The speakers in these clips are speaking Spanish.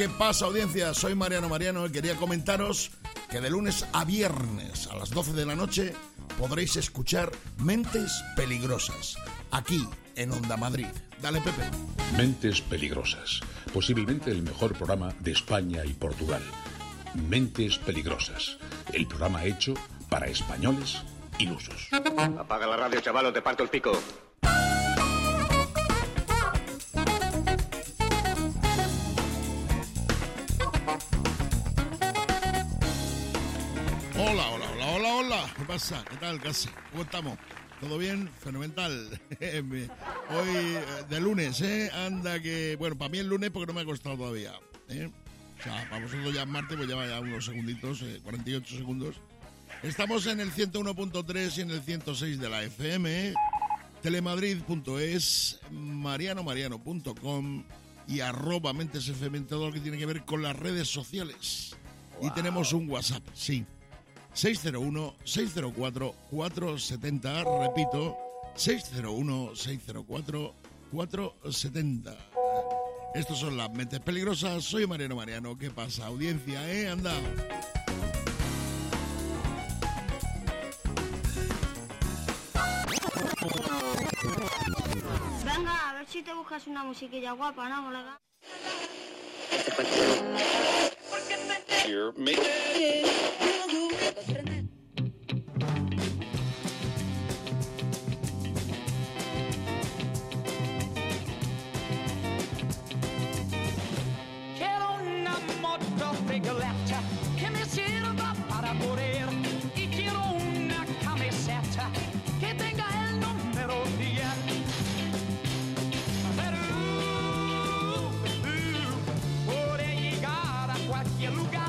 ¿Qué pasa, audiencia? Soy Mariano y quería comentaros que de lunes a viernes a las 12 de la noche podréis escuchar Mentes Peligrosas, aquí en Onda Madrid. Dale, Pepe. Mentes Peligrosas, posiblemente el mejor programa de España y Portugal. Mentes Peligrosas, el programa hecho para españoles ilusos. Apaga la radio, chaval, o te parto el pico. Hola. ¿Qué pasa? ¿Qué tal, casa? ¿Cómo estamos? ¿Todo bien? Fenomenal. Hoy de lunes, Anda que... Bueno, para mí el lunes porque no me ha costado todavía, O sea, para vosotros ya es martes, pues lleva ya unos segunditos, 48 segundos. Estamos en el 101.3 y en el 106 de la FM, telemadrid.es, mariano.com y @mentesfm en todo lo que tiene que ver con las redes sociales. Wow. Y tenemos un WhatsApp, sí. 601-604-470, repito, 601-604-470. Estos son las Mentes Peligrosas, soy Mariano. ¿Qué pasa, audiencia, Anda. Venga, a ver si te buscas una musiquilla guapa, ¿no, colega? Quiero una motocicleta que me sirva para correr y quiero una camiseta que tenga el número 10. Podré llegar a cualquier lugar.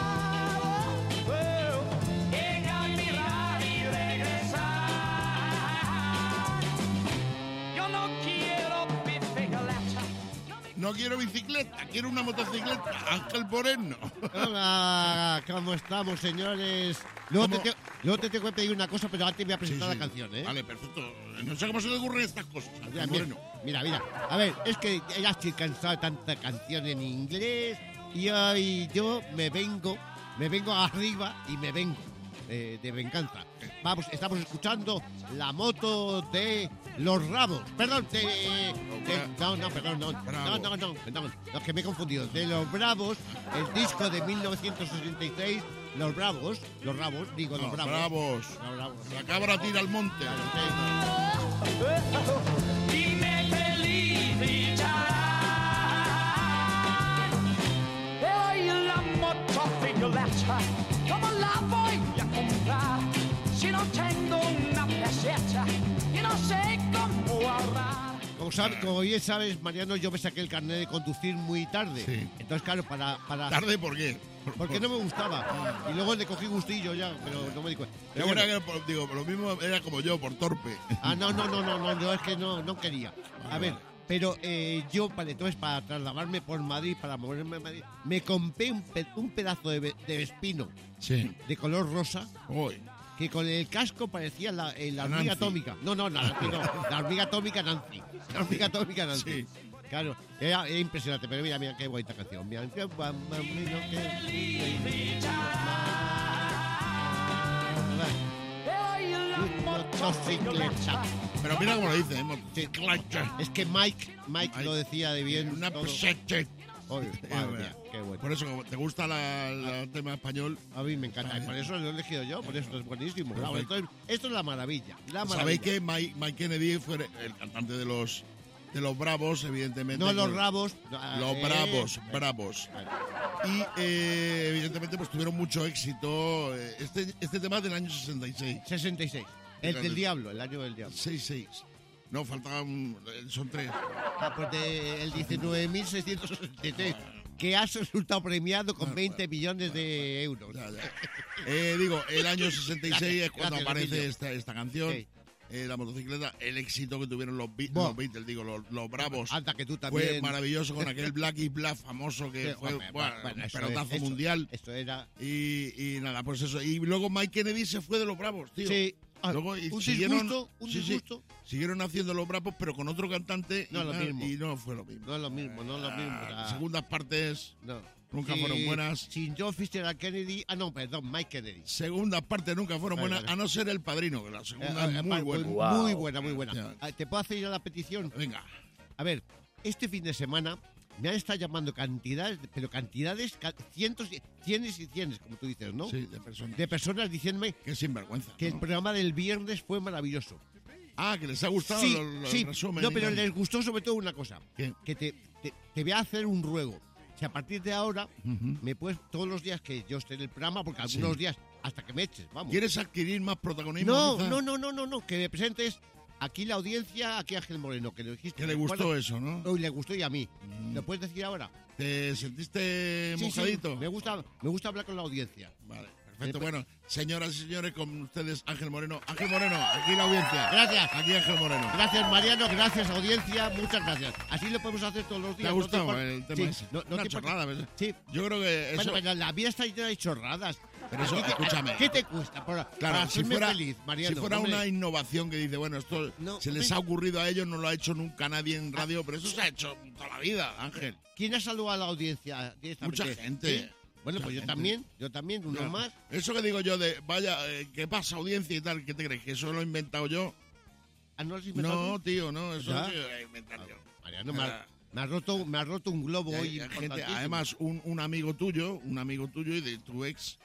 No quiero bicicleta, quiero una motocicleta. Ángel Moreno. Hola, ¿cómo estamos, señores? Luego te tengo que pedir una cosa, pero antes voy a presentar la canción, Vale, perfecto. No sé cómo se le ocurren estas cosas. Mira. A ver, es que ya estoy cansado de tanta canción en inglés y hoy yo me vengo arriba y me vengo de venganza. Vamos, estamos escuchando La Moto de Los Bravos. Perdón, no, que me he confundido. De Los Bravos, el disco de 1966. Los Bravos. La cabra tira al monte. Dime felicidad. Hoy la motocicleta, ¿cómo la voy a comprar? Si no tengo una peseta y no sé cómo ahorrar. Como bien sabes, Mariano, yo me saqué el carnet de conducir muy tarde. Sí. Entonces, claro, para... ¿Tarde por qué? Porque no me gustaba. Y luego le cogí gustillo ya, pero no me di cuenta. Pero bueno, lo mismo era como yo, por torpe. No, yo es que no quería. A ver, pero yo, entonces, para trasladarme por Madrid, para moverme a Madrid, me compré un pedazo de Vespino de color rosa. Uy. Que con el casco parecía la hormiga atómica. No, la hormiga atómica Nancy. La hormiga atómica Nancy. Sí. Claro, era impresionante, pero mira qué bonita canción. Mira, motocicleta. Pero mira cómo lo dice, motocicleta. Es que Mike lo decía de bien. Una peseta. Madre mía, qué bueno. Por eso, como te gusta el tema español. A mí me encanta, por eso lo he elegido yo, por eso es buenísimo. Claro, esto es la maravilla. ¿Sabéis que Mike Kennedy fue el cantante de los Bravos, evidentemente? No, los Bravos. Los Bravos. Y evidentemente pues tuvieron mucho éxito. Este tema es del año 66. 66. El año del diablo. 66. No, faltaban... Son 3. Pues el 19.663, que ha resultado premiado con 20 millones de euros. Ya. Digo, el año 66 es cuando aparece esta canción. Sí. La motocicleta, el éxito que tuvieron los Beatles, los Bravos. Anda, que tú también. Fue maravilloso con aquel Black is Black famoso que fue un pelotazo mundial. Esto era. Y nada, pues eso. Y luego Mike Kennedy se fue de los Bravos, tío. Sí, Luego un siguieron, disgusto. siguieron haciendo los bravos, pero con otro cantante No es lo mismo. y no fue lo mismo. No es lo mismo. Las segundas partes No. nunca Sí, fueron buenas. Sin John Fitzgerald Kennedy. Mike Kennedy. Segundas partes nunca fueron Vale, buenas, vale. a no ser El Padrino, que la segunda es muy buena. Muy buena, muy buena. Ya. ¿Te puedo hacer ya la petición? Venga, A ver, este fin de semana me han estado llamando cantidades, cientos, cientos y cientos, como tú dices, ¿no? sí, de personas. De personas diciéndome Qué sinvergüenza. que el ¿no? programa del viernes fue maravilloso. Que les ha gustado Sí, los sí. resúmenes. No, pero les gustó sobre todo una cosa. ¿Qué? Que te voy a hacer un ruego. Si a partir de ahora me puedes, todos los días que yo esté en el programa, porque algunos días hasta que me eches, vamos. ¿Quieres adquirir más protagonismo? No, quizá? no, que me presentes aquí la audiencia, aquí Ángel Moreno, que lo dijiste. Que le gustó Bueno, eso, ¿no? hoy le gustó y a mí. ¿Lo puedes decir ahora? ¿Te sentiste Sí, mojadito? me gusta hablar con la audiencia. Vale, perfecto. Bueno, señoras y señores, con ustedes Ángel Moreno. Ángel Moreno, aquí la audiencia. Gracias. Aquí Ángel Moreno. Gracias, Mariano, gracias, audiencia, muchas gracias. Así lo podemos hacer todos los días. ¿Te ha gustado ¿no? el tema Sí, ese? no Una te chorrada, ¿verdad? Sí. Yo creo que eso... Bueno, la vida está llena de chorradas. Pero eso, ¿A ti qué- escúchame. ¿Qué te cuesta para Claro, hacerme feliz, Mariano? si fuera Hombre, una innovación que dice, bueno, esto No, se les hombre. ha ocurrido a ellos, no lo ha hecho nunca nadie en radio, pero eso se ha hecho toda la vida, Ángel. ¿Quién ha saludado a la audiencia directamente? Mucha gente. ¿Sí? Bueno, Mucha pues gente. yo también, uno Claro. más. Eso que digo yo de, vaya, ¿qué pasa, audiencia y tal? ¿Qué te crees? ¿Que eso lo he inventado yo? ¿Ah, no lo has inventado No, tú? tío, no, eso ¿Ya? sí lo he inventado yo. Mariano, me ha roto un globo hoy. Hay gente, importantísimo. además, un amigo tuyo y de tu ex,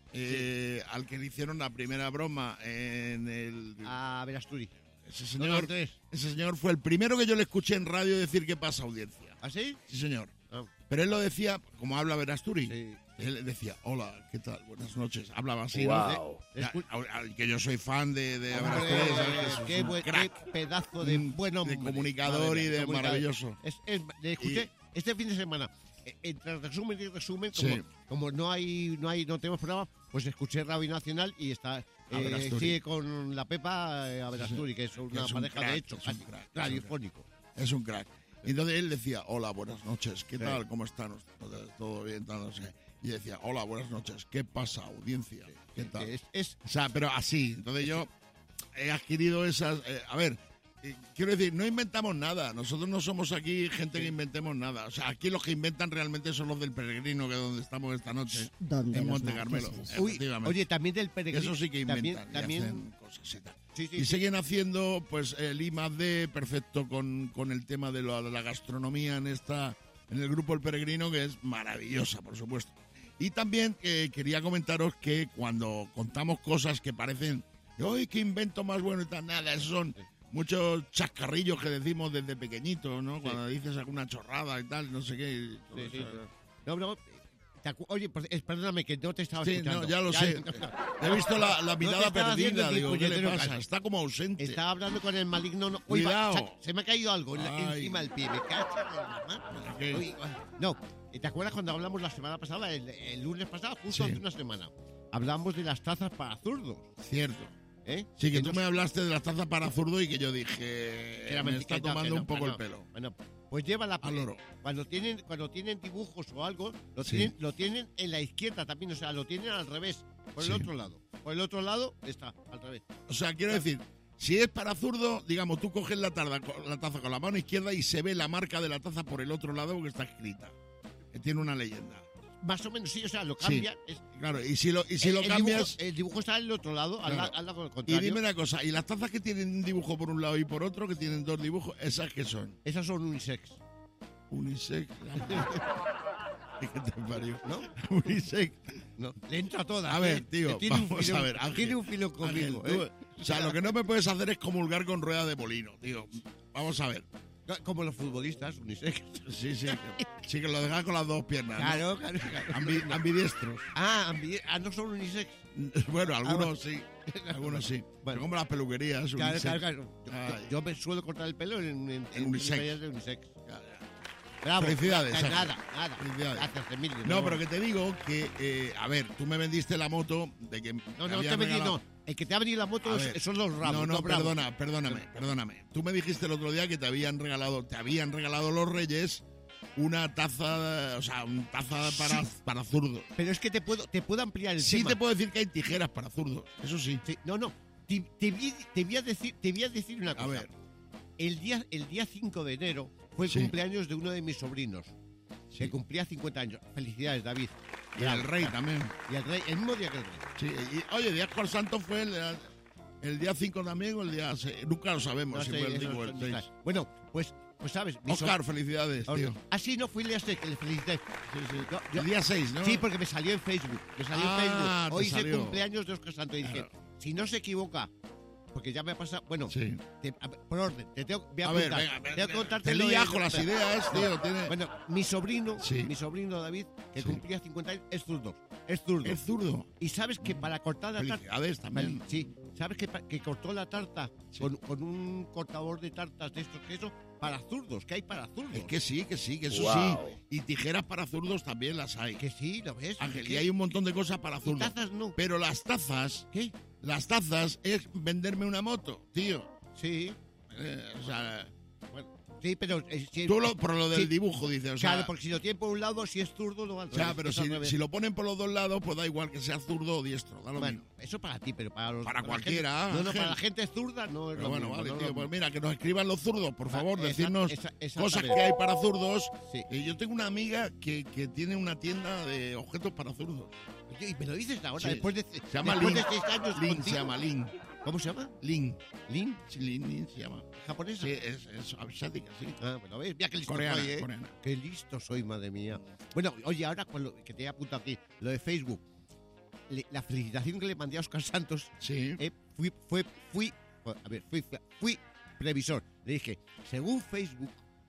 al que le hicieron la primera broma en el... A Verasturi. Ese Don señor, Andrés. ese señor fue el primero que yo le escuché en radio decir ¿qué pasa, audiencia? ¿Ah, sí? Sí, señor. Ah, Pero él lo decía, como habla Verasturi, sí. él decía, hola, ¿qué tal? Buenas noches. Hablaba así, Wow. ¿no? Que yo soy fan de Hombre, Verasturi, ¿sabes? Que es qué, un qué crack, pedazo de buen hombre. de comunicador y de comunicador. maravilloso. Le escuché este fin de semana. Entre resumen y resumen, Sí. como no tenemos programa, pues escuché Radio Nacional y está Verasturi. sigue con la Pepa a Verasturi, que es una es un pareja crack, de hecho, es un crack, radiofónico. Es un crack. Y entonces él decía, hola, buenas noches, ¿qué Sí. tal? ¿Cómo están? ¿Todo bien? Tal, no sé. Y decía, hola, buenas noches, ¿qué pasa, audiencia? ¿Qué tal? Es O sea, pero así. Entonces yo he adquirido esas... a ver, quiero decir, no inventamos nada. Nosotros no somos aquí gente que inventemos nada. O sea, aquí los que inventan realmente son los del Peregrino, que es donde estamos esta noche, en Monte Carmelo. Uy, Efectivamente. oye, también del peregrino. Eso sí que inventan también, y hacen cosas y tal. sí, sí, Y sí. siguen haciendo pues el I+D perfecto con el tema de la gastronomía en el grupo El Peregrino, que es maravillosa, por supuesto. Y también quería comentaros que cuando contamos cosas que parecen, ¡ay, qué invento más bueno! Y tal, nada, esos son muchos chascarrillos que decimos desde pequeñitos, ¿no? Cuando dices alguna chorrada y tal, no sé qué. y todo Sí, sí. eso. No, oye, perdóname que no te estaba Sí, escuchando. no, ya lo sé. He visto la mirada estaba haciendo perdida, ni digo, ¿qué le puñetero pasa? caso. Está como ausente. Estaba hablando con el maligno. Uy, Cuidado. se me ha caído algo Ay. encima del pie. Me cacho en la mamá. ¿Qué? Uy, no, ¿te acuerdas cuando hablamos la semana pasada, el lunes pasado, justo Sí. hace una semana? Hablamos de las tazas para zurdos. Cierto. ¿Eh? Sí, que tú nos- me hablaste de las tazas para zurdo y que yo dije, que era me mentira, está que no, tomando que no, un poco que el no. pelo. Bueno, pues lleva la Al loro. cuando tienen dibujos o algo, Sí. lo tienen en la izquierda también, o sea, lo tienen al revés, por Sí. el otro lado. Por el otro lado está al revés. O sea, quiero decir, si es para zurdo, digamos, tú coges la taza con la mano izquierda y se ve la marca de la taza por el otro lado porque está escrita. Que tiene una leyenda. Más o menos sí, o sea, lo Sí. cambian. Claro, y si lo El cambias... dibujo está al otro lado, Claro. al lado Y contrario. dime una cosa, ¿y las tazas que tienen un dibujo por un lado y por otro, que tienen dos dibujos, esas qué son? Esas son unisex. Unisex. ¿Qué te parió? ¿No? Unisex. No, le entra toda. A ver, tío, vamos a ver, Ángel. Tiene un filo conmigo. Ángel, tú- o sea, lo que no me puedes hacer es comulgar con rueda de molino, tío. Vamos a ver. Como los futbolistas, unisex. Sí, sí que lo dejas con las dos piernas. ¿no? Claro. Ambidiestros. No son unisex. Bueno, algunos sí. Algunos sí. Pero como las peluquerías. unisex. Claro. Ay. Yo me suelo cortar el pelo en unisex. peluquerías de unisex. Ya, ya. Bravo. Felicidades, Nada. Felicidades. Gracias, Emilio. No, pero que te digo que, a ver, tú me vendiste la moto de que... No, me no te habían he venido. regalado- No. El que te ha venido la moto A ver, son los ramos. No, bravos. perdóname. Tú me dijiste el otro día que te habían regalado los Reyes una taza, o sea, una taza para zurdos. Pero es que te puedo ampliar el Sí tema. te puedo decir que hay tijeras para zurdos, eso sí. Sí, no. Te voy a decir una cosa. A ver. El día 5 de enero fue el Sí. cumpleaños de uno de mis sobrinos, Sí. que cumplía 50 años. Felicidades, David. Y el rey también. Y el rey, el mismo día que el rey. Sí, y, oye, Día Juan Santo fue el día 5 también o el día 6. Nunca lo sabemos No si sé, fue el eso 5 o el no 6. está. Bueno, pues sabes. mi Oscar, felicidades, so- tío. Ah, sí, no fui el día 6, que le felicité. Sí, sí. Yo- El día 6, ¿no? Sí, porque me salió en Facebook. Ah, Facebook. Hoy te es el salió. cumpleaños de Oscar Santo. Y dije, si no se equivoca, porque ya me ha pasado. Bueno, Sí. por orden, voy a A ver, contar. venga, Tengo que contarte te lo lías de- con las ideas, tío. Tiene... Bueno, mi sobrino David, que Sí. cumplía 50 años, es zurdo. Es zurdo. Es zurdo. Y sabes que para cortar la tarta. Felicidades también. Sí, sabes que cortó la tarta Sí. con un cortador de tartas de estos que eso para zurdos, que hay para zurdos. Es que sí, que eso Wow. sí. Y tijeras para zurdos también las hay. Que sí, ¿lo ves? Ángel, ¿Qué? y hay un montón de cosas para Y zurdos. tazas no. Pero las tazas es venderme una moto, tío. Sí, O sea, bueno, sí, pero si, tú por lo del sí. dibujo dices, o sea, claro, porque si lo tiene por un lado, si es zurdo, lo va al o sea, revés, pero es al revés. si lo ponen por los dos lados, pues da igual que sea zurdo o diestro, da lo Bueno, mismo. eso para ti, pero para los Para la cualquiera, gente- no, Ángel. para la gente zurda no es Pero lo bueno, mismo, vale, no es tío, lo pues mismo. mira, que nos escriban los zurdos, por favor, esa- decirnos esa cosas también. que hay para zurdos. Sí. Yo tengo una amiga que tiene una tienda de objetos para zurdos. Oye, y me lo dices ahora, Sí. después de Se llama después Lin. de 6 años Lin, contigo. se llama Lin. ¿Cómo se llama? Lin. ¿Lin? Sí, Lin se llama. ¿Japonesa? Sí, es asiática, sí. Ah, bueno, ¿ves? Mira qué listo Coreana, soy, ¿eh? coreana. Qué listo soy, madre mía. Bueno, oye, ahora con lo que te he apuntado aquí, lo de Facebook, la felicitación que le mandé a Oscar Santos, Sí. fui previsor. Le dije, según Facebook,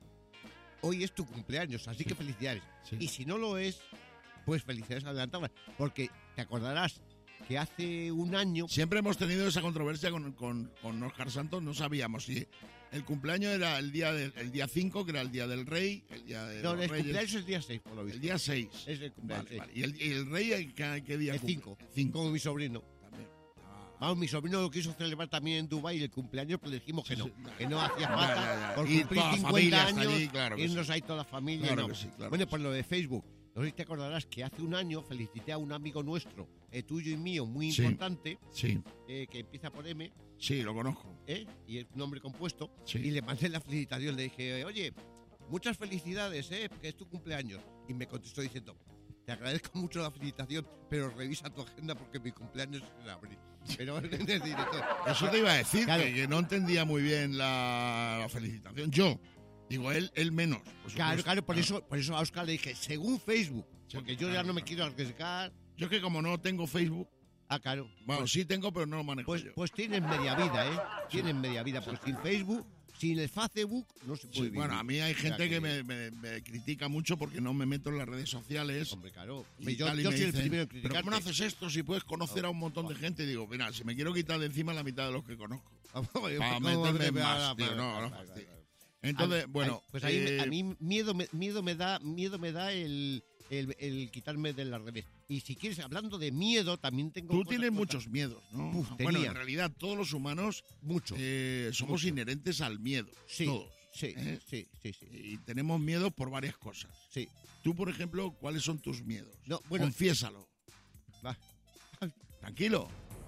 hoy es tu cumpleaños, así que felicidades. Sí. Y si no lo es, pues felicidades adelantadas, porque te acordarás que hace un año... Siempre hemos tenido esa controversia con Oscar Santos. No sabíamos si el cumpleaños era el día 5, que era el día del rey, el día de No, los el reyes, cumpleaños es el día 6, por lo visto. el día 6. Es el cumpleaños. Vale, vale. ¿Y el rey qué día El cumple? 5, El 5 como mi sobrino. también. Vamos, mi sobrino lo quiso celebrar también en Dubái el cumpleaños, pero le dijimos que no, Sí, sí. que no hacía Ya, falta ya, ya. por Y cumplir toda la 50 familia está años, allí, claro que irnos ahí toda la familia. Claro no. que sí, claro Bueno, que por lo de Facebook, no sé si te acordarás que hace un año felicité a un amigo nuestro, tuyo y mío, muy Sí. importante, Sí, que empieza por M, sí, lo conozco. y es un nombre compuesto, Sí. y le mandé la felicitación, le dije, oye, muchas felicidades, porque es tu cumpleaños. Y me contestó diciendo, te agradezco mucho la felicitación, pero revisa tu agenda porque mi cumpleaños es en abril. Pero es decir, Eso te iba a decir, Claro. que no entendía muy bien la felicitación. Yo, digo, él menos. por Claro, supuesto. claro, por eso a Oscar le dije, según Facebook, porque yo ya claro, no me claro. quiero arriesgar. Yo es que como no tengo Facebook, Claro. bueno, sí tengo, pero no lo manejo yo. Pues tienes media vida, ¿eh? Tienes media vida, porque sin Facebook, sin el Facebook, no se puede Sí, vivir. bueno, a mí hay O sea gente que me critica mucho porque no me meto en las redes sociales. Hombre, claro. Y Yo tal, y soy me el dicen, primero en pero criticar. ¿cómo no haces esto si puedes conocer a un montón de gente? Y digo, mira, si me quiero quitar de encima la mitad de los que conozco. Para meterme en más, tío, no fastidio. Entonces, bueno, pues ahí a mí miedo me da el quitarme de las redes. Y si quieres, hablando de miedo, también tengo tú cosas- tienes cosas- muchos miedos, ¿no? Uf, Bueno, tenía. en realidad todos los humanos Mucho. somos Mucho. inherentes al miedo, Sí, todos. sí, ¿eh? sí. Y tenemos miedo por varias cosas. Sí. Tú, por ejemplo, ¿cuáles son tus miedos? No, bueno- Confiésalo. Va. Tranquilo.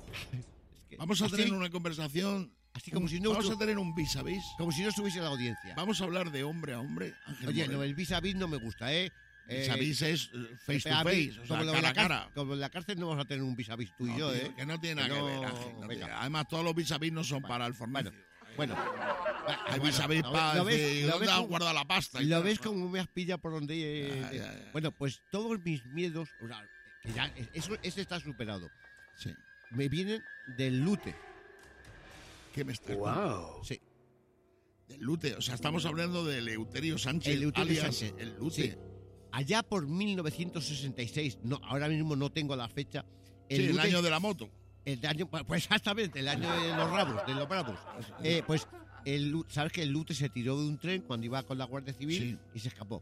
Es que Vamos a así- tener una conversación. así como si no Vamos a estu- tener un vis a vis. como si no estuviese en la audiencia. Vamos a hablar de hombre a hombre, Ángel Oye, Moreno. no, el vis a vis no me gusta, ¿eh? Vis a vis es face a to mí, face, o sea, como lo de cara la a cara. como en la cárcel no vamos a tener un vis a vis tú y No, yo, tío, ¿eh? que no tiene nada que No, ver, Ángel, no venga. tiene- Además, todos los vis a vis no son para el formato. Bueno. Hay vis a vis para decir, ¿dónde has guardado la pasta? Y Lo tal, ves ¿no? como me has pillado por donde... ya. Bueno, pues todos mis miedos, o sea, que ya, ese está superado, Sí. me vienen del lute. ¿Qué me estás Wow. Sí. Del Lute, o sea, estamos hablando de Eleuterio Sánchez, Eleuterio alias Sánchez. el Lute. Sí. Allá por 1966, no, ahora mismo no tengo la fecha. Sí, el Lute- año de la moto. El año, pues exactamente, el año de los bravos. Pues sabes que el Lute se tiró de un tren cuando iba con la Guardia Civil Sí. y se escapó.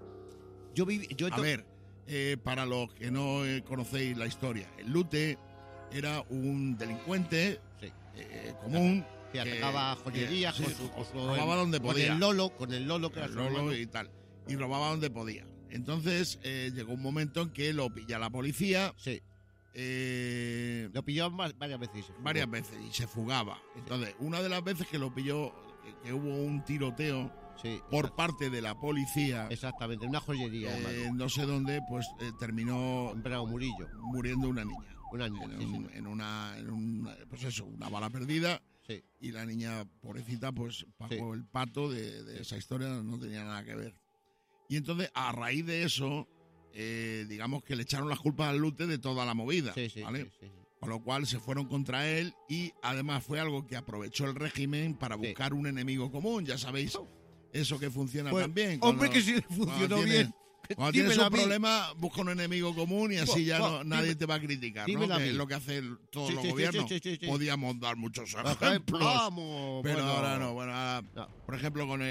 A ver, para los que no conocéis la historia, el Lute era un delincuente Sí. común. Que atacaba joyerías sí, con su robaba donde podía. con el Lolo, que era El su Lolo hermano. y tal. Y robaba donde podía. Entonces llegó un momento en que lo pilla la policía Sí. Lo pilló varias veces. y se fugó. varias veces y se fugaba. Entonces, una de las veces que lo pilló, que hubo un tiroteo Sí, por parte de la policía, exactamente, una joyería. además. no sé dónde, pues terminó En Bravo Murillo. muriendo una niña. Una niña, sí, sí. Pues eso, una bala perdida. Sí. Y la niña, pobrecita, pues pagó el pato de esa historia, no tenía nada que ver. Y entonces, a raíz de eso, digamos que le echaron las culpas al Lute de toda la movida, Sí, sí, ¿vale? sí, sí, sí. Con lo cual se fueron contra él y además fue algo que aprovechó el régimen para Sí. buscar un enemigo común, ya sabéis, eso que funciona Pues, también. hombre, que sí funcionó bien. Cuando tienes Dímelo un a mí. problema, busca un enemigo común y así ya nadie dime- te va a criticar, ¿no? dímelo a Que mí. es lo que hacen todos Sí, los sí, sí, gobiernos. sí. Podíamos dar muchos Ejemplos. ejemplos. Vamos, Pero bueno. ahora no, bueno, ahora, No. por ejemplo, con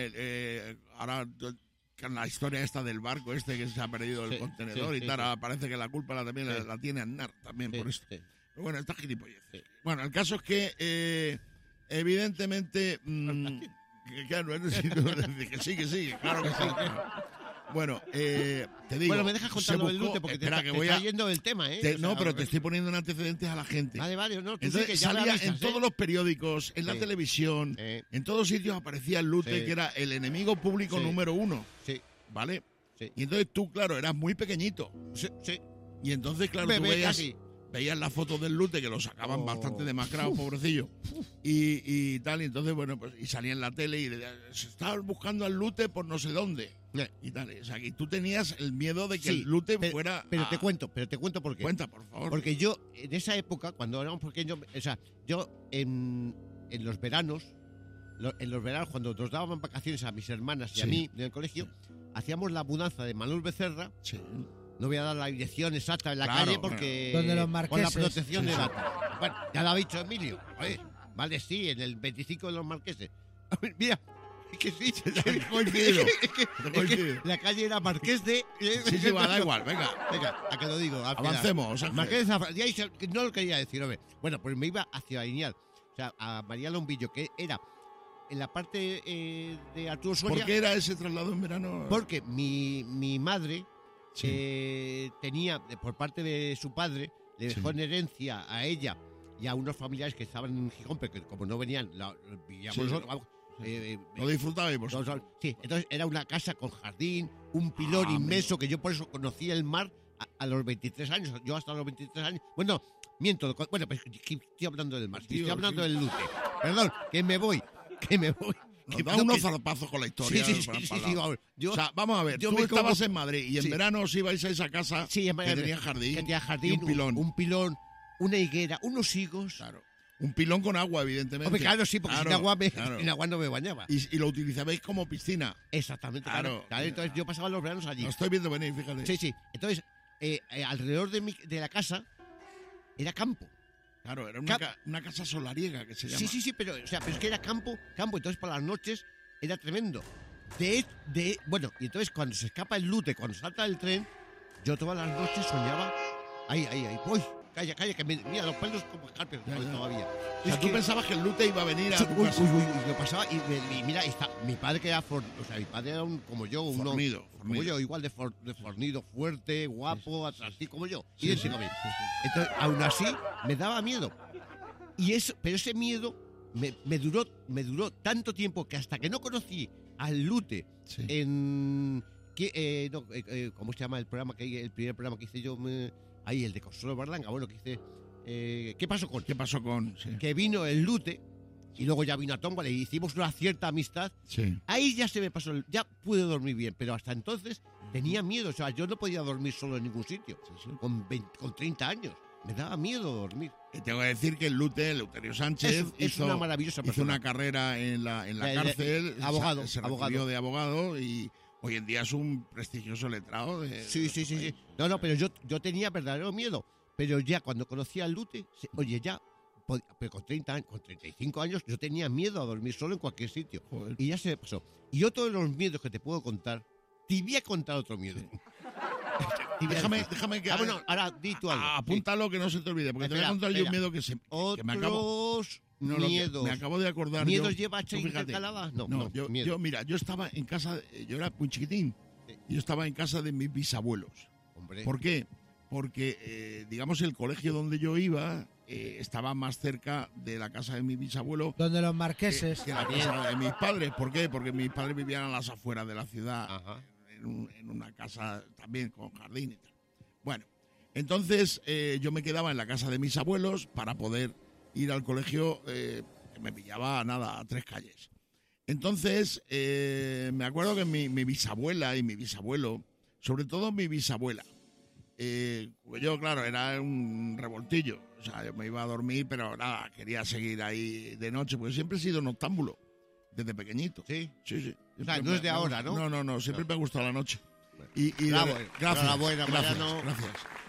con la historia esta del barco este que se ha perdido el Sí, contenedor sí, y sí, tal, sí. ahora parece que la culpa también Sí. la tiene Aznar también Sí, por esto. sí. Pero bueno, está gilipolleces. Sí. Bueno, el caso es que evidentemente claro, que sí, claro que sí. Bueno, te digo. Bueno, me dejas contar se lo del buscó- Lute porque espera, te que está, voy a. yendo el tema, ¿eh? te- O sea, no, pero te estoy poniendo en antecedentes a la gente. Vale, no, tú sí Entonces que ya me salía avisas, en todos los periódicos, en la Sí. televisión, en todos sitios aparecía el Lute, Sí. que era el enemigo público Sí. número 1, Sí, ¿vale? sí. Y entonces tú, claro, eras muy pequeñito. Sí, sí. Y entonces, claro, tú Bebé veías, casi. veías las fotos del Lute que lo sacaban Oh. bastante demacrado, pobrecillo. Y tal, y entonces, bueno, pues y salía en la tele y decían, se estaba buscando al Lute por no sé dónde. Y tal, o sea, que tú tenías el miedo de que Sí, el Lute pero, fuera. Pero te cuento por qué. Cuenta, por favor. Porque yo, en esa época, cuando éramos pequeños, o sea, yo en los veranos, cuando nos daban vacaciones a mis hermanas y a Sí. mí en el colegio, hacíamos la mudanza de Manuel Becerra. Sí. No voy a dar la dirección exacta en la Claro, calle porque... Donde los con la marqueses. protección de datos. Bueno, ya lo ha dicho Emilio. Oye, vale, sí, en el 25 de los marqueses. A ver, mira, es que sí. coincidido. Es que Coincido. la calle era Marqués de... Sí, va, da igual, venga. Venga, a que lo digo. al final. Avancemos, Ángel. Marqués de Zafra- ya hice- no lo quería decir, hombre. Bueno, pues me iba hacia Iñal. O sea, a María Lombillo, que era en la parte de Arturo Soria. ¿Por qué era ese traslado en verano? Porque mi madre Sí. tenía, por parte de su padre, le dejó Sí. en herencia a ella y a unos familiares que estaban en Gijón, pero que como no venían, vivíamos Sí. nosotros, vamos, Lo disfrutabais vosotros. sí, entonces era una casa con jardín, un pilón Ah, inmenso, que yo por eso conocí el mar a los 23 años, yo hasta los 23 años, bueno, miento, bueno, pues estoy hablando del mar, Tío, estoy hablando sí. del Lute, perdón, que me voy. Nos Que- da no, unos que- zarpazos con la historia. Sí, sí, para- sí, para sí, lado. vamos, yo- o sea, vamos a ver, yo tú me estabas como- en Madrid y en Sí. verano os ibais a esa casa Sí, en que tenía jardín, que tenía jardín, y un pilón. un pilón, una higuera, unos higos. Claro. Un pilón con agua, evidentemente. Hombre, claro, sí, porque Claro, sin agua, claro. sin agua no me bañaba. Y lo utilizabais como piscina. Exactamente, claro. Claro. Entonces yo pasaba los veranos allí. Lo estoy viendo venir, fíjate. Sí, sí. Entonces, alrededor de la casa era campo. Claro, era una, Cap- una casa solariega que se llama. Sí, sí, sí, pero, o sea, pero es que era campo. Entonces para las noches era tremendo. Bueno, y entonces cuando se escapa el Lute, cuando salta el tren, yo todas las noches soñaba. Ahí. Uy, calla, que mira, los pelos como escarpios todavía. O sea, tú pensabas que el Lute iba a venir a Sí, tu uy, casa. y lo pasaba y mira, mi padre que era mi padre era como yo, Fornido, como fornido. yo, igual de fornido, fuerte, guapo, así como yo. Sí, idéntico a mí. Entonces, aún así, me daba miedo. Pero ese miedo me duró tanto tiempo que hasta que no conocí al Lute Sí. ¿cómo se llama el programa el primer programa que hice yo? Ahí, el de Consuelo Berlanga, bueno, que hice. ¿Qué pasó con? ¿Qué pasó con...? Sí. Que vino el Lute y luego ya vino a Tómbola y hicimos una cierta amistad. Sí. Ahí ya se me pasó, ya pude dormir bien, pero hasta entonces tenía miedo, o sea, yo no podía dormir solo en ningún sitio, con 30 años, me daba miedo dormir. Y tengo que decir que el Lute, Eleuterio Sánchez, Es una maravillosa hizo persona. una carrera en la De cárcel, abogado, se recibió abogado. de abogado y hoy en día es un prestigioso letrado. Sí. No, pero yo tenía verdadero miedo, pero ya cuando conocí al Lute, oye, ya, pero con 30 años, con 35 años, yo tenía miedo a dormir solo en cualquier sitio. Joder. Y ya se me pasó. Y otro de los miedos que te puedo contar, te voy a contar otro miedo. Déjame que... Bueno, ahora di tú algo. apúntalo que no se te olvide, porque te voy a Espera, contar yo un espera. miedo que me acabo... Otros No, lo que- miedos. me acabo de acordar. ¿Miedos yo, lleva tú H fíjate. intercalada? No, yo, mira, yo estaba en casa, yo era muy chiquitín, Sí. y yo estaba en casa de mis bisabuelos. Hombre, ¿Por qué? porque, digamos, el colegio donde yo iba estaba más cerca de la casa de mi bisabuelo Donde los marqueses. que la casa de mis padres. ¿Por qué? Porque mis padres vivían a las afueras de la ciudad, Ajá. en una casa también con jardín y tal. Bueno, entonces yo me quedaba en la casa de mis abuelos para poder ir al colegio, que me pillaba, nada, a 3 calles. Entonces, me acuerdo que mi bisabuela y mi bisabuelo, sobre todo mi bisabuela, pues yo, claro, era un revoltillo. O sea, yo me iba a dormir, pero nada, quería seguir ahí de noche, porque siempre he sido noctámbulo, desde pequeñito. Sí. Sí. O sea, no es de ahora, ¿no? No, siempre me ha gustado la noche. Bravo, Gracias, enhorabuena, Mariano. gracias.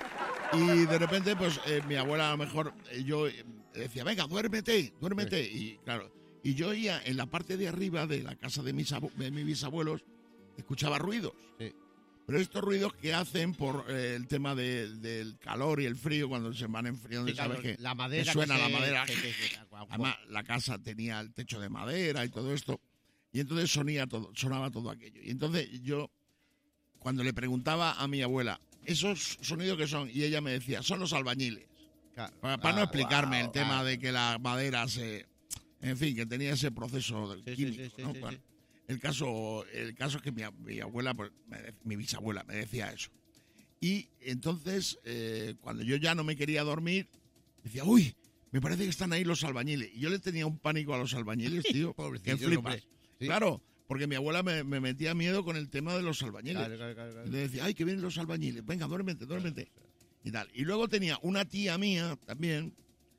Y de repente, pues, mi abuela a lo mejor, yo decía, venga, duérmete. Y claro, y yo oía en la parte de arriba de la casa de mis bisabuelos, escuchaba ruidos. Sí. Pero estos ruidos que hacen por el tema del calor y el frío, cuando se van enfriando, Sí, ¿sabes claro, qué? la madera Que suena que la se- madera. que- Además, la casa tenía el techo de madera y todo esto. Y entonces sonaba todo aquello. Y entonces yo, cuando le preguntaba a mi abuela, ¿esos sonidos qué son? Y ella me decía, son los albañiles. Claro. Para no explicarme el tema ah. de que la madera en fin, que tenía ese proceso Sí, químico, sí, ¿no? sí, Bueno, sí. el caso es que mi abuela, pues, mi bisabuela me decía eso. Y entonces, cuando yo ya no me quería dormir, decía, uy, me parece que están ahí los albañiles. Y yo le tenía un pánico a los albañiles, tío. Pobrecillos, que flipas. hombre. Sí. Claro, porque mi abuela me metía miedo con el tema de los albañiles. Claro. Y le decía, ay, que vienen los albañiles, venga, duérmete. Y tal. Y luego tenía una tía mía también,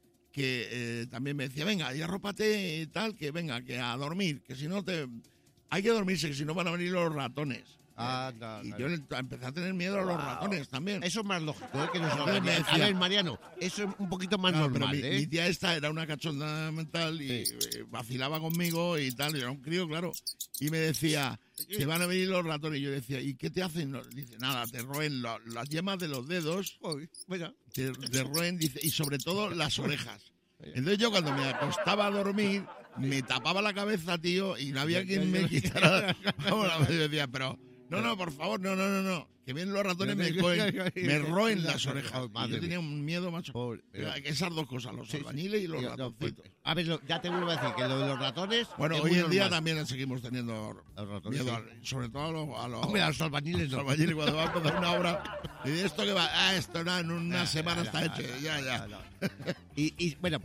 que también me decía, venga, y arrópate y tal, que venga, que a dormir, que si no hay que dormirse, que si no van a venir los ratones. Anda, Y claro. yo empecé a tener miedo a los ratones también. Eso es más lógico, ¿eh? Que nos Entonces me A decía- ver, Mariano, eso es un poquito más No, pero normal, mi ¿eh? tía esta era una cachonda mental y vacilaba conmigo y tal. Yo era un crío, claro. Y me decía, que van a venir los ratones. Y yo decía, ¿y qué te hacen? No, dice, nada, te roen las yemas de los dedos, Uy, bueno, te roen, dice, y sobre todo las orejas. Entonces yo cuando me acostaba a dormir, me tapaba la cabeza, tío, y no había quien me quitara. Vamos, yo decía, pero, no, por favor, no. Que vienen los ratones me roen las orejas. Y yo tenía un miedo, macho. Pobre, pero- Esas dos cosas, los Sí, albañiles y los no, pues, ratoncitos. a ver, ya te vuelvo a decir que lo de los ratones. Bueno, es hoy muy en día normal. también seguimos teniendo Los ratones, miedo, sí. sobre todo a los Hombre, a los albañiles no. albañiles cuando va a empezar una obra. Y de esto que va, esto en una semana está hecho, ya. Y bueno,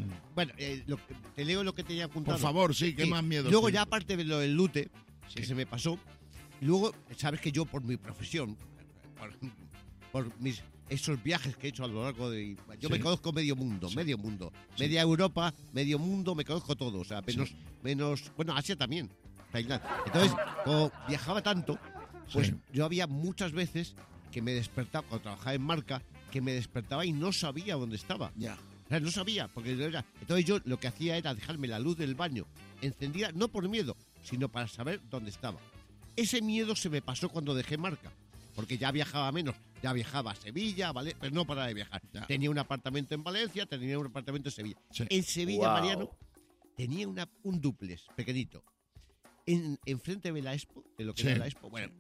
te leo lo que tenía apuntado. Por favor, sí, ¿qué Sí. más miedo? Luego, sí? ya aparte de lo del lute, que se me pasó, luego, sabes que yo por mi profesión, por esos viajes que he hecho a lo largo de... Yo Sí. me conozco medio mundo. Sí. Media Europa, medio mundo, me conozco todo. O sea, menos bueno, Asia también, Tailandia. Entonces, como viajaba tanto, pues Sí. yo había muchas veces que me despertaba, cuando trabajaba en marca, que me despertaba y no sabía dónde estaba. Ya. O sea, no sabía, porque no era... Entonces yo lo que hacía era dejarme la luz del baño encendida, no por miedo, sino para saber dónde estaba. Ese miedo se me pasó cuando dejé marca, porque ya viajaba menos, ya viajaba a Sevilla, ¿vale? Pero no paraba de viajar. Ya. Tenía un apartamento en Valencia, tenía un apartamento en Sevilla. Sí. En Sevilla, Mariano, tenía un dúplex pequeñito, enfrente de la Expo, de lo que Sí. era la Expo, bueno...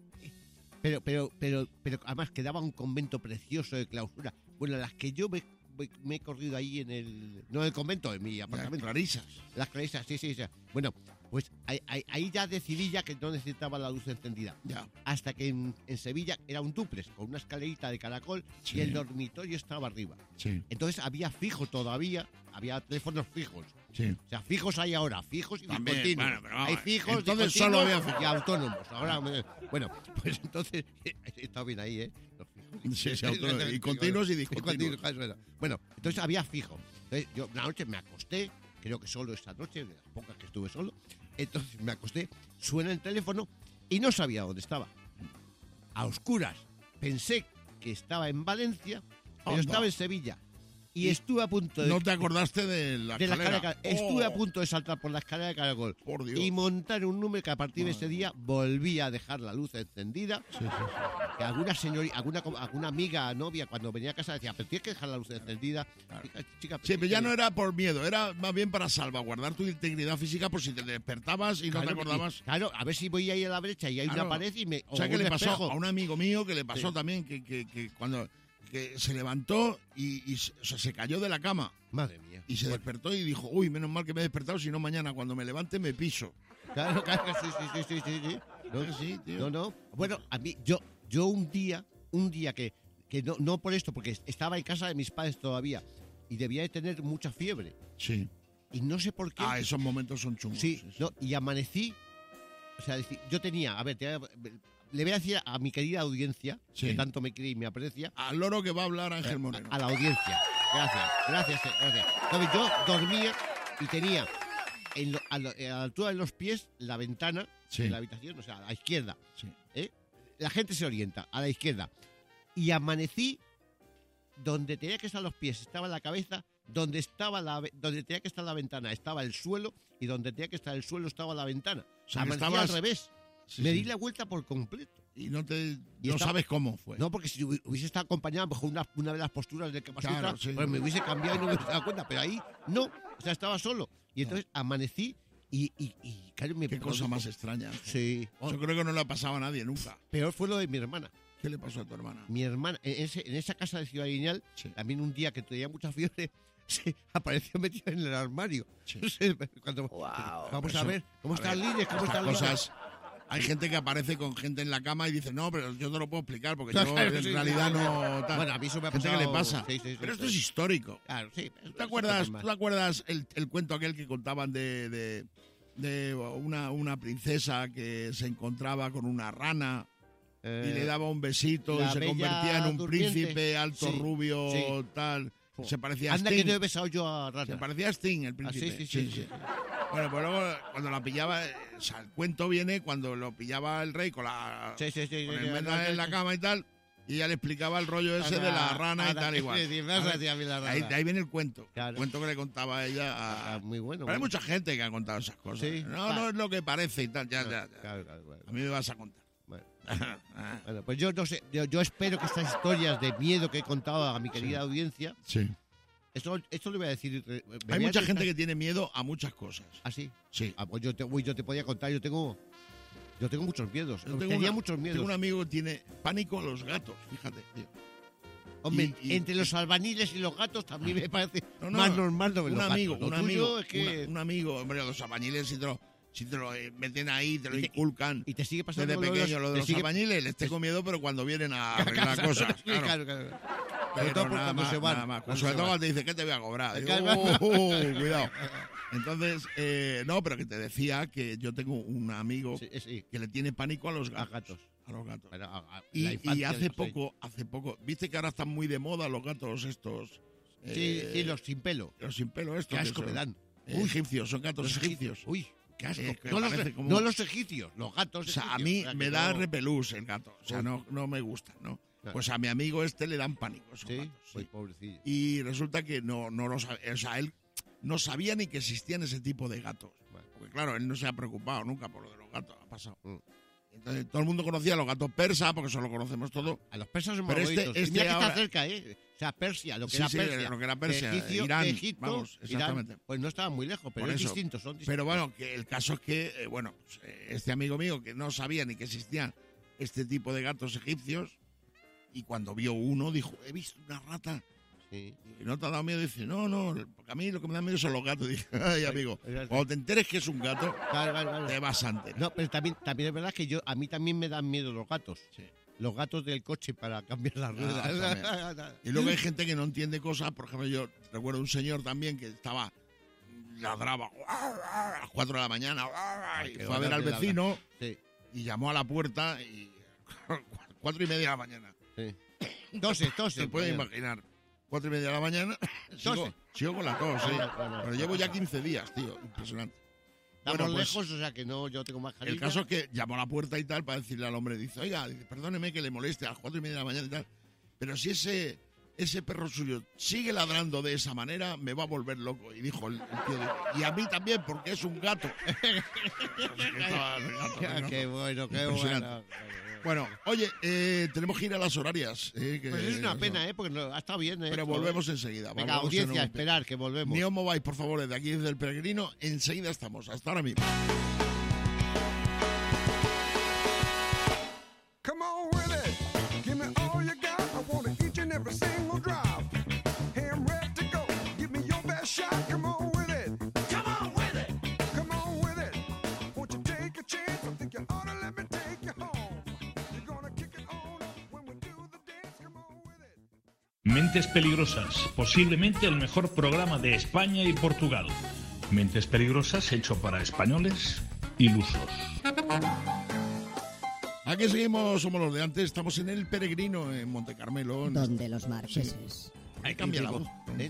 Pero además quedaba un convento precioso de clausura. Bueno, las que yo me he corrido ahí no en el convento, en mi Ya, apartamento. clarisas. Las clarisas, sí. Bueno, pues ahí ya decidí ya que no necesitaba la luz encendida. Ya. Hasta que en Sevilla era un dúplex con una escalerita de caracol Sí. y el dormitorio estaba arriba. Sí. Entonces había fijo todavía, había teléfonos fijos. Sí. O sea, fijos hay ahora, fijos y También, discontinuos. bueno, pero vamos, Hay fijos, entonces discontinuos solo había fijos. y autónomos. Ahora, bueno, pues entonces está bien ahí, ¿eh? Los fijos. Sí, autónomos. Y continuos y discontinuos. Bueno, entonces había fijo. Entonces yo una noche me acosté, creo que solo esa noche, de las pocas que estuve solo. Entonces me acosté, suena el teléfono y no sabía dónde estaba. A oscuras. Pensé que estaba en Valencia, pero Anda. estaba en Sevilla. Y estuve a punto de... No te acordaste de la de la escalera. escalera de Estuve a Oh, punto de saltar por la escalera de caracol Por Dios. y montar un número que a partir de ese día volví a dejar la luz encendida. Que alguna señorita, alguna amiga, novia, cuando venía a casa decía, pero tienes que dejar la luz encendida. Chica, Sí, pero ya no era por miedo, era más bien para salvaguardar tu integridad física por si te despertabas y no te acordabas. Claro, a ver si voy ahí a la brecha y hay Claro. una pared y me... O sea, que un le pasó espejo. a un amigo mío que le pasó Sí. también que cuando que se levantó y o sea, se cayó de la cama Madre mía. y se despertó y dijo, uy, menos mal que me he despertado, si no mañana cuando me levante me piso. Claro, sí. No, Sí, tío. no. Bueno, a mí, yo un día que no por esto, porque estaba en casa de mis padres todavía y debía de tener mucha fiebre. Sí. Y no sé por qué. Esos momentos son chungos. Sí, no, y amanecí. O sea, yo tenía, a ver, le voy a decir a mi querida audiencia, Sí. que tanto me quiere y me aprecia, Al loro que va a hablar Ángel Moreno. a la audiencia. Gracias. Entonces, yo dormía y tenía a la altura de los pies la ventana Sí. de la habitación, o sea, a la izquierda. Sí. La gente se orienta, a la izquierda. Y amanecí donde tenía que estar los pies, estaba la cabeza, donde tenía que estar la ventana estaba el suelo y donde tenía que estar el suelo estaba la ventana. O sea, que amanecí estabas- al revés. Sí, Me sí. di la vuelta por completo. Y no estaba- sabes cómo fue. No, porque si hubiese estado acompañado bajo una de las posturas del Kama Sutra, Claro, sí. pues me hubiese cambiado y no me hubiese dado cuenta. Pero ahí no, o sea, estaba solo. Y entonces amanecí y claro, me Qué cosa produjo- más extraña. Sí. Yo creo que no le ha pasado a nadie nunca. Peor fue lo de mi hermana. ¿Qué le pasó a tu hermana? Mi hermana, en esa casa de Ciudad Lineal, Sí. también un día que tenía mucha fiebre, se apareció metida en el armario. Sí. Cuando, vamos Eso- a ver, ¿cómo están líneas? ¿Cómo Estas están líneas? cosas. Hay gente que aparece con gente en la cama y dice, no, pero yo no lo puedo explicar porque Claro, yo en sí, realidad sí, no... tal". Bueno, a mí eso me ha Gente que pasado. le pasa. Sí, Pero esto es histórico. Claro, sí. ¿Tú te acuerdas el cuento aquel que contaban de una princesa que se encontraba con una rana y le daba un besito y la se Bella convertía en un Durmiente. príncipe alto, Sí, rubio, sí. tal? Se parecía a Anda que Sting. no he besado yo a Rana. Se parecía a Sting, el príncipe. sí. Bueno, pues luego cuando la pillaba, o sea, el cuento viene cuando lo pillaba el rey con Sí. el menda en la cama y tal, y ella le explicaba el rollo ese de la rana y tal igual. Ahí viene el cuento. Claro. El cuento que le contaba ella a... Muy bueno. Pero hay mucha gente que ha contado esas cosas. Sí. No es lo que parece y tal. Ya. Claro. A mí me vas a contar. Bueno. Bueno, pues yo no sé, yo espero que estas historias de miedo que he contado a mi querida audiencia, Sí. esto le voy a decir. Hay mucha gente que tiene miedo a muchas cosas. ¿Así? Sí. Pues yo te podía contar, yo tengo muchos miedos. Yo Tenía muchos miedos. Tengo un amigo que tiene pánico a los gatos, fíjate, tío. Hombre, y- entre los albaniles y los gatos también me parece No, más normal lo de un los amigo, gatos. un Lo tuyo amigo, es que- un amigo, hombre, los albañiles si te lo meten ahí, te lo inculcan. y te sigue pasando Desde pequeño, lo de te los sigue- albañiles, les tengo miedo, pero cuando vienen a arreglar cosas. Sí, Claro. claro. Pero Sobre todo por nada cuando más, se van. nada más. Cuando Sobre se todo van. cuando te dice, ¿qué te voy a cobrar? Digo, Claro. cuidado. Entonces, no, pero que te decía que yo tengo un amigo Sí. que le tiene pánico a los gatos. gatos. A los gatos. Pero la Y infancia hace de los- poco, viste que ahora están muy de moda los gatos estos. Sí, los sin pelo. Los sin pelo estos. Qué que asco son, me dan. Egipcios, son gatos Los egipcios. Uy, qué asco. que No parece como- no los egipcios, los gatos O sea, a egipcios. mí O sea, me que da no- repelús el gato. O sea, no me gusta, ¿no? Claro. Pues a mi amigo este le dan pánico esos Sí, gatos. pues Sí. pobrecillo. Y resulta que no lo sabía. O sea, él no sabía ni que existían ese tipo de gatos. Bueno. Porque claro, él no se ha preocupado nunca por lo de los gatos. Ha pasado. Mm. Entonces, todo el mundo conocía a los gatos persas, porque eso lo conocemos todo. A los persas son Pero muy este- bonitos. Y este mira que ahora- está cerca, ¿eh? O sea, Persia, lo que Sí, era sí, Persia. lo que era Persia, De Egipcio, Irán, de Egipto, vamos, Irán, exactamente. pues no estaba muy lejos, pero Por es eso. distinto, son distintos. Pero bueno, que el caso es que, este amigo mío que no sabía ni que existían este tipo de gatos egipcios, y cuando vio uno dijo, he visto una rata. Sí. Y no te ha dado miedo, dice, no, porque a mí lo que me da miedo son los gatos. Dije, ay, amigo, cuando te enteres que es un gato, Claro. te vas antes. No, pero también es verdad que a mí también me dan miedo los gatos. Sí. Los gatos del coche para cambiar las ruedas. Y luego hay gente que no entiende cosas. Por ejemplo, yo recuerdo un señor también que ladraba a las 4 de la mañana y qué fue a ver al hora de vecino Sí, y llamó a la puerta y 4:30 de la mañana. sí. Tose. Se puede imaginar. 4:30 de la mañana. Tose. Sigo con la tos, sí. Bueno. Pero llevo ya 15 días, tío. Impresionante. Estamos Bueno, pues, lejos, o sea que no, yo tengo más el caso es que llamó a la puerta y tal para decirle al hombre, dice, oiga, perdóneme que le moleste a las 4:30 de la mañana y tal, pero si ese perro suyo sigue ladrando de esa manera, me va a volver loco. Y dijo el tío, y a mí también, porque es un gato. Qué bueno, qué Impresionante. bueno. Bueno, oye, tenemos que ir a las horarias. Que- Pues es una pena, porque no, ha estado bien. Pero volvemos enseguida. Venga, volvemos audiencia, en un- esperar que volvemos. Ni os mováis, por favor, desde aquí, desde el Peregrino. Enseguida estamos. Hasta ahora mismo. Come on with it. Give me all you got. I want each and every every single drop. Hey, I'm ready to go. Give me your best shot. Come on with it. Come on with it. Come on with it. Won't you take a chance? I think you ought to let me take you home. You're gonna kick it on up when we do the dance. Come on with it. Mentes Peligrosas, posiblemente el mejor programa de España y Portugal. Mentes Peligrosas hecho para españoles ilusos. Aquí seguimos, somos los de antes, estamos en El Peregrino, en Monte Carmelo. Donde los marqueses. Ahí cambia la voz.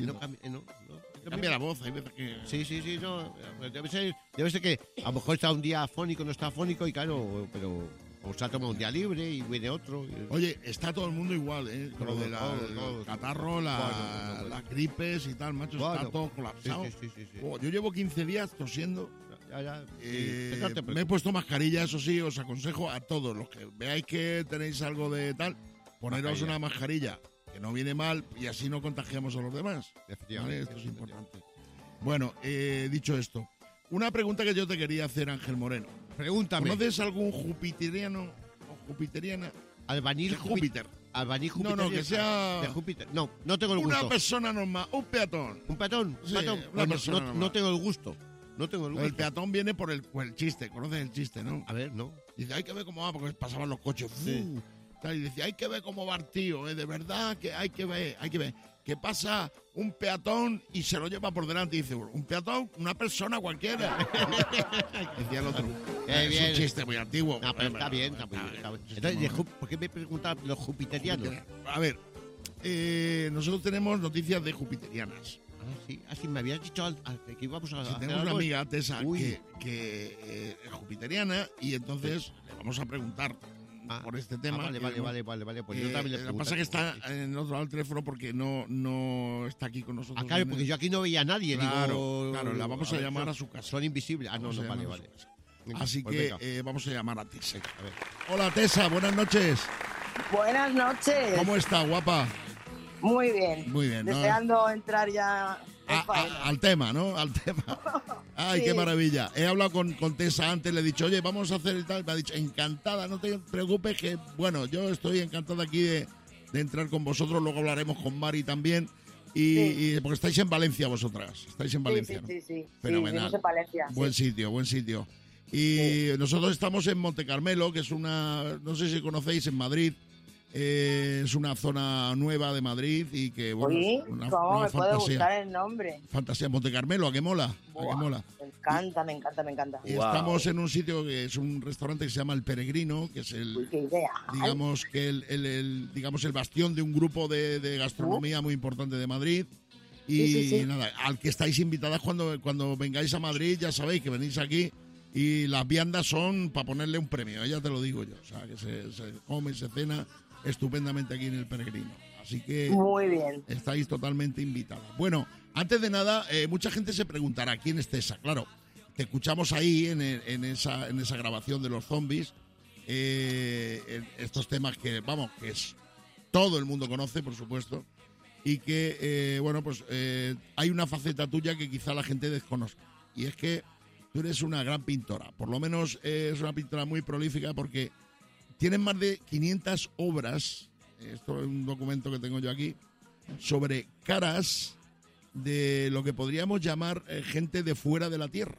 Cambia la voz, hay veces que... Sí, no. Debe ser que a lo mejor está un día afónico, no está afónico, y claro, pero o se ha tomado un día libre y viene otro. Oye, está todo el mundo igual, ¿eh? Con lo de el catarro, las gripes y tal, macho, está todo colapsado. Sí. Oh, yo llevo 15 días tosiendo. Ya. Me he puesto mascarilla, eso sí, os aconsejo a todos los que veáis que tenéis algo de tal, poneros una mascarilla, que no viene mal, y así no contagiamos a los demás. ¿Vale? Esto es importante. Bueno, dicho esto, una pregunta que yo te quería hacer, Ángel Moreno. Pregúntame. ¿Conoces algún jupiteriano o jupiteriana? Albañil Júpiter. Albañil Júpiter. No, que sea... De Júpiter. No tengo el gusto. Una persona normal, un peatón. ¿Un peatón? Sí, ¿Un peatón? No tengo el gusto. El peatón viene por el chiste, conoces el chiste, ¿no? A ver, no. Dice, hay que ver cómo va, porque pasaban los coches. Sí. Y decía, hay que ver cómo va el tío, de verdad que hay que ver. Que pasa un peatón y se lo lleva por delante y dice, un peatón, una persona cualquiera. Decía el otro. Es un chiste muy antiguo. No, pero está bien. Entonces, ¿por qué me preguntan los jupiterianos? A ver, nosotros tenemos noticias de jupiterianas. Sí, me habías dicho que íbamos a hacer tenemos algo. Una amiga, Tessa, que es jupiteriana, y entonces le vamos a preguntar por este tema. Vale. Pues yo también le pregunto. Lo que pasa es que está en otro lado del teléfono porque no está aquí con nosotros. Claro, porque yo aquí no veía a nadie. Claro, la vamos a llamar a su casa. Son invisibles. Vale. Así que vamos a llamar a Tessa. A ver. Hola, Tessa, buenas noches. Buenas noches. ¿Cómo está, guapa? Muy bien. Deseando entrar ya al tema, ¿no? Al tema. Ay, sí. Qué maravilla. He hablado con Tessa antes, le he dicho, oye, vamos a hacer el tal. Me ha dicho, encantada, no te preocupes, que bueno, yo estoy encantada aquí de entrar con vosotros. Luego hablaremos con Mari también. Y porque estáis en Valencia vosotras. Estáis en Valencia, sí, ¿no? Sí. Fenomenal. Sí, en Valencia, buen sitio. Y nosotros estamos en Monte Carmelo, que es no sé si conocéis, en Madrid. Es una zona nueva de Madrid y que, bueno, es una ¿cómo me fantasía. puede gustar el nombre? Fantasía, Monte Carmelo, ¿a qué mola? Buah, ¿a qué mola? Me encanta. Y estamos en un sitio que es un restaurante que se llama El Peregrino, que es qué idea. digamos que el bastión de un grupo de gastronomía muy importante de Madrid. Y nada, al que estáis invitadas cuando vengáis a Madrid, ya sabéis que venís aquí. Y las viandas son para ponerle un premio, ya te lo digo yo. O sea, que se come, se cena estupendamente aquí en El Peregrino. Así que muy bien. Estáis totalmente invitadas. Bueno, antes de nada, mucha gente se preguntará quién es Tessa. Claro, te escuchamos ahí en esa grabación de los zombies. Estos temas que todo el mundo conoce, por supuesto. Y que, hay una faceta tuya que quizá la gente desconozca. Y es que tú eres una gran pintora. Por lo menos es una pintora muy prolífica porque tienes más de 500 obras, esto es un documento que tengo yo aquí, sobre caras de lo que podríamos llamar gente de fuera de la Tierra.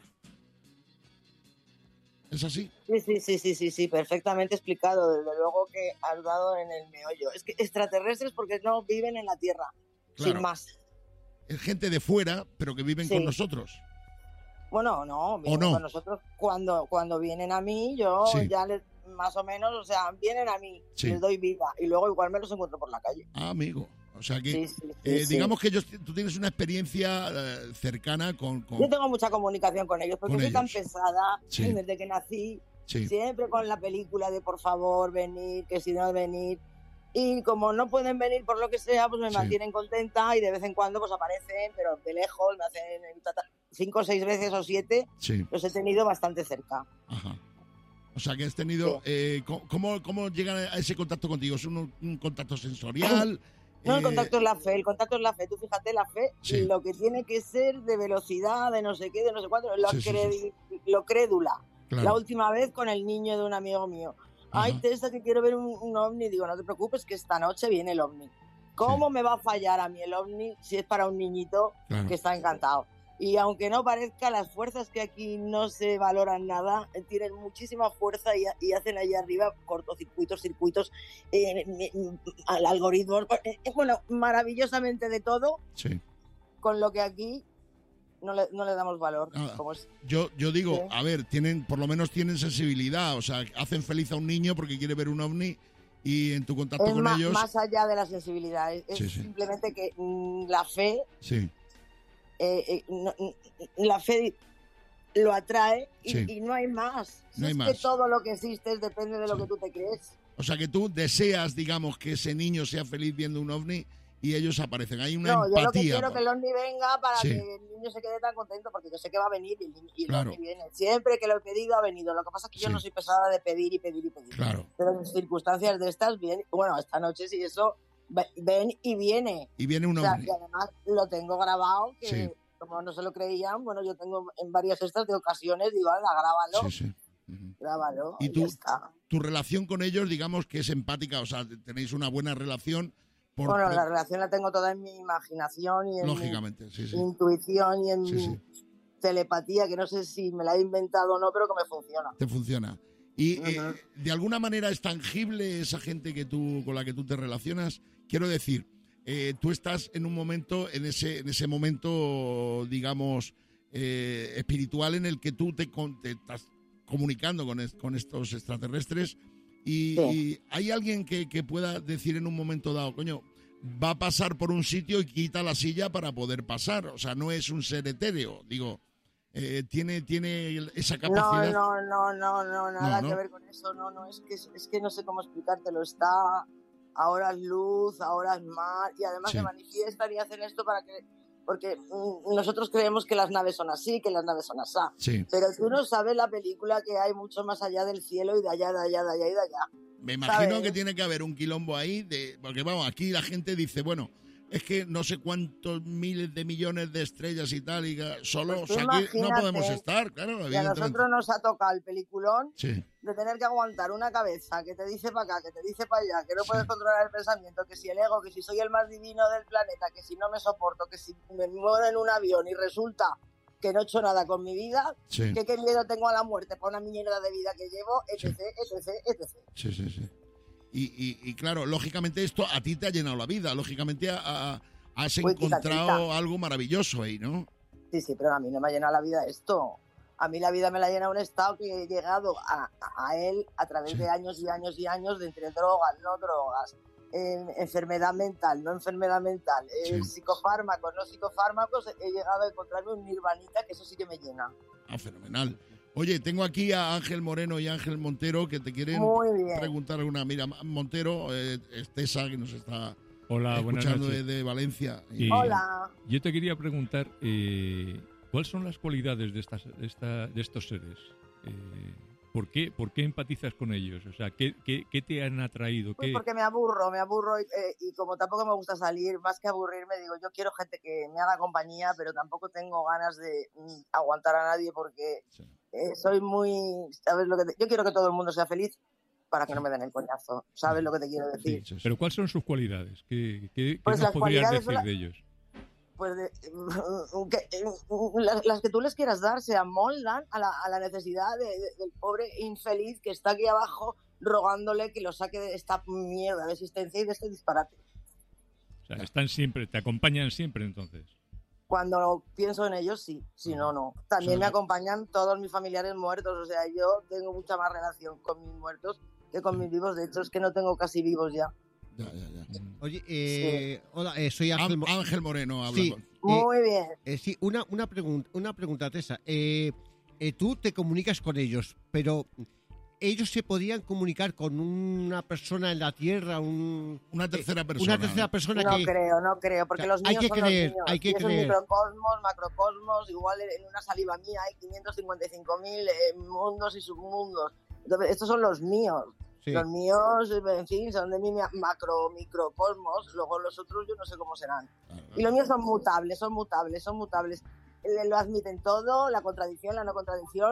¿Es así? Sí, perfectamente explicado. Desde luego que has dado en el meollo. Es que extraterrestres porque no viven en la Tierra, claro. Sin más. Es gente de fuera, pero que viven con nosotros. Bueno, no, vienen con nosotros cuando vienen a mí, yo ya les... Más o menos, o sea, vienen a mí, les doy vida y luego igual me los encuentro por la calle. Amigo. O sea que, digamos que tú tienes una experiencia cercana con... Yo tengo mucha comunicación con ellos porque soy tan pesada desde que nací, siempre con la película de por favor, venir, que si no venir. Y como no pueden venir por lo que sea, pues me mantienen contenta y de vez en cuando pues aparecen, pero de lejos, me hacen 5 o 6 veces o 7, los he tenido bastante cerca. Ajá. O sea, que has tenido... ¿Cómo llegan a ese contacto contigo? ¿Es un contacto sensorial? No, el contacto es la fe. Tú fíjate, la fe, lo que tiene que ser de velocidad, de no sé qué, de no sé cuánto, lo crédula. Claro. La última vez con el niño de un amigo mío. Ay, Tessa, que quiero ver un ovni. Digo, no te preocupes, que esta noche viene el ovni. ¿Cómo me va a fallar a mí el ovni si es para un niñito que está encantado? Y aunque no parezca, las fuerzas que aquí no se valoran nada, tienen muchísima fuerza y hacen allá arriba cortocircuitos, circuitos, al algoritmo, bueno, maravillosamente de todo, con lo que aquí no le damos valor. Yo digo, a ver, por lo menos tienen sensibilidad, o sea, hacen feliz a un niño porque quiere ver un ovni y en tu contacto con ellos... Más allá de la sensibilidad, es simplemente que la fe... la fe lo atrae y no hay más. No hay es más. Que todo lo que existe depende de lo que tú te crees. O sea que tú deseas, digamos, que ese niño sea feliz viendo un ovni y ellos aparecen. Hay una empatía. Yo lo que quiero es que el ovni venga para que el niño se quede tan contento, porque yo sé que va a venir y el ovni viene. Siempre que lo he pedido ha venido. Lo que pasa es que yo no soy pesada de pedir y pedir y pedir. Pero en circunstancias de estas, bueno, esta noche sí eso... Ven y viene. Y viene un ovni. Y además lo tengo grabado, que como no se lo creían, bueno, yo tengo en varias estas de ocasiones, digo, anda, grábalo. Grábalo. Y tu relación con ellos, digamos que es empática, o sea, tenéis una buena relación. Bueno, la relación la tengo toda en mi imaginación y en lógicamente, mi intuición y en mi telepatía, que no sé si me la he inventado o no, pero que me funciona. Te funciona. Y de alguna manera es tangible esa gente con la que tú te relacionas. Quiero decir, tú estás en un momento, en ese momento, digamos, espiritual en el que tú te estás comunicando con estos extraterrestres y hay alguien que pueda decir en un momento dado, coño, va a pasar por un sitio y quita la silla para poder pasar. O sea, no es un ser etéreo, digo. Tiene esa capacidad. No, nada que ver con eso. No, es que no sé cómo explicártelo. Está ahora es luz, ahora es mar, y además se manifiestan y hacen esto porque nosotros creemos que las naves son así, que las naves son asá. Pero tú no sabes la película que hay mucho más allá del cielo y de allá, de allá, de allá y de allá. Me imagino que tiene que haber un quilombo ahí, porque vamos, aquí la gente dice, bueno, es que no sé cuántos miles de millones de estrellas y tal, y solo pues o sea, aquí no podemos estar, claro. Y a nosotros nos ha tocado el peliculón de tener que aguantar una cabeza que te dice para acá, que te dice para allá, que no puedes controlar el pensamiento, que si el ego, que si soy el más divino del planeta, que si no me soporto, que si me muero en un avión y resulta que no he hecho nada con mi vida, que qué miedo tengo a la muerte para una mierda de vida que llevo, etc. Sí. Y claro, lógicamente esto a ti te ha llenado la vida, lógicamente has encontrado algo maravilloso ahí, ¿no? Sí, pero a mí no me ha llenado la vida esto. A mí la vida me la ha llenado un estado que he llegado a él a través de años y años y años de entre drogas, no drogas, enfermedad mental, no enfermedad mental, psicofármacos, no psicofármacos, he llegado a encontrarme un nirvanita que eso sí que me llena. Fenomenal. Oye, tengo aquí a Ángel Moreno y Ángel Montero que te quieren preguntar alguna. Mira, Montero, Estesa, que nos está escuchando de Valencia. Hola. Yo te quería preguntar, ¿cuáles son las cualidades de estos seres? ¿Por qué empatizas con ellos? O sea, ¿qué te han atraído? Pues porque me aburro y como tampoco me gusta salir, más que aburrirme, digo, yo quiero gente que me haga compañía, pero tampoco tengo ganas de aguantar a nadie porque soy muy... ¿Sabes lo que yo quiero que todo el mundo sea feliz para que no me den el coñazo, ¿sabes lo que te quiero decir? Sí. ¿Pero cuáles son sus cualidades? ¿Qué pues nos podrías decir de ellos? Pues las que tú les quieras dar se amoldan a la necesidad del pobre infeliz que está aquí abajo rogándole que lo saque de esta mierda de existencia y de este disparate. O sea, están siempre, te acompañan siempre entonces. Cuando pienso en ellos, sí, si no, no. También me acompañan todos mis familiares muertos, o sea, yo tengo mucha más relación con mis muertos que con mis vivos, de hecho es que no tengo casi vivos ya. Ya. Oye, hola, soy Ángel Moreno. Habla sí, muy bien. Sí, una pregunta, Tessa. Tú te comunicas con ellos, pero ellos se podían comunicar con una persona en la Tierra, una tercera persona. Una tercera persona no creo, porque los míos son los míos. Hay que es creer. un microcosmos, macrocosmos, igual en una saliva mía hay 555.000 mundos y submundos. Entonces, estos son los míos. Sí. Los míos, en fin, son de mi microcosmos, luego los otros yo no sé cómo serán. Y los míos son mutables. Lo admiten todo, la contradicción, la no contradicción,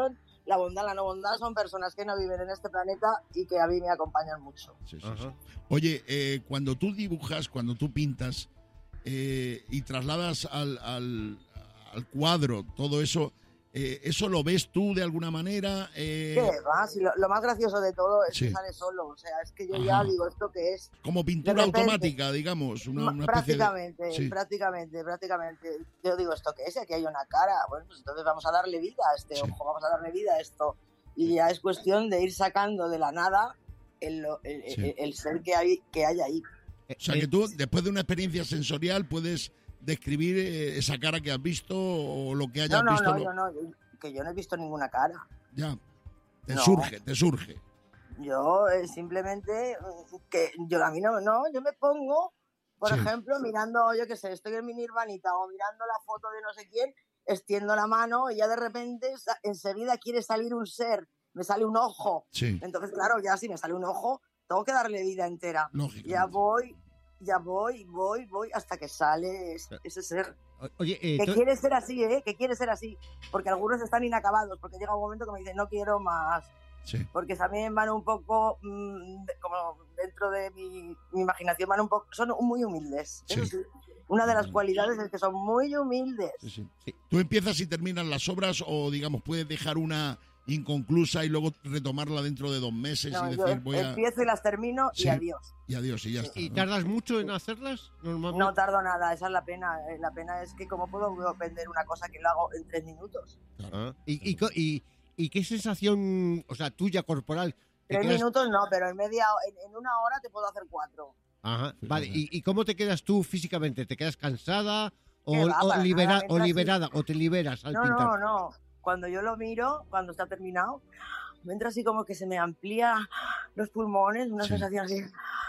la bondad, la no bondad, son personas que no viven en este planeta y que a mí me acompañan mucho. Sí. Oye, cuando tú dibujas, cuando tú pintas y trasladas al cuadro todo eso, ¿eso lo ves tú de alguna manera? ¿Qué va? Si lo más gracioso de todo es que sale solo. O sea, es que yo ya digo, ¿esto qué es? Como pintura automática, digamos. Una prácticamente, especie de... prácticamente. Yo digo, ¿esto qué es? Aquí hay una cara. Bueno, pues entonces vamos a darle vida a este ojo, vamos a darle vida a esto. Y ya es cuestión de ir sacando de la nada el ser que hay ahí. O sea, que tú, después de una experiencia sensorial, puedes describir esa cara que has visto o lo que hayas visto. No, que yo no he visto ninguna cara. Ya, te surge. Yo simplemente que yo a mí no, yo me pongo, por ejemplo, mirando, yo qué sé, estoy en mi Nirvanita o mirando la foto de no sé quién, extiendo la mano y ya de repente enseguida quiere salir un ser, me sale un ojo. Sí. Entonces, claro, ya si me sale un ojo, tengo que darle vida entera. Ya voy hasta que sale ese ser. Oye, que quiere ser así, que quiere ser así, porque algunos están inacabados, porque llega un momento que me dicen, no quiero más. Sí. Porque también van un poco, como dentro de mi imaginación, van un poco, son muy humildes. Sí. Sí. Una de las cualidades es que son muy humildes. Sí. ¿Tú empiezas y terminas las obras o, digamos, puedes dejar una inconclusa y luego retomarla dentro de 2 meses y decir empiezo y las termino y adiós. Y adiós y ya está. ¿Y tardas mucho en hacerlas normalmente? No tardo nada, esa es la pena. La pena es que cómo puedo vender una cosa que lo hago en 3 minutos. Claro. ¿Y qué sensación, o sea, tuya corporal? 3 minutos no, pero en 1 hora te puedo hacer 4. Ajá, vale. ¿Y cómo te quedas tú físicamente? ¿Te quedas cansada o liberada o te liberas al pintar? No. Cuando yo lo miro, cuando está terminado, me entra así como que se me amplía los pulmones, una sensación así,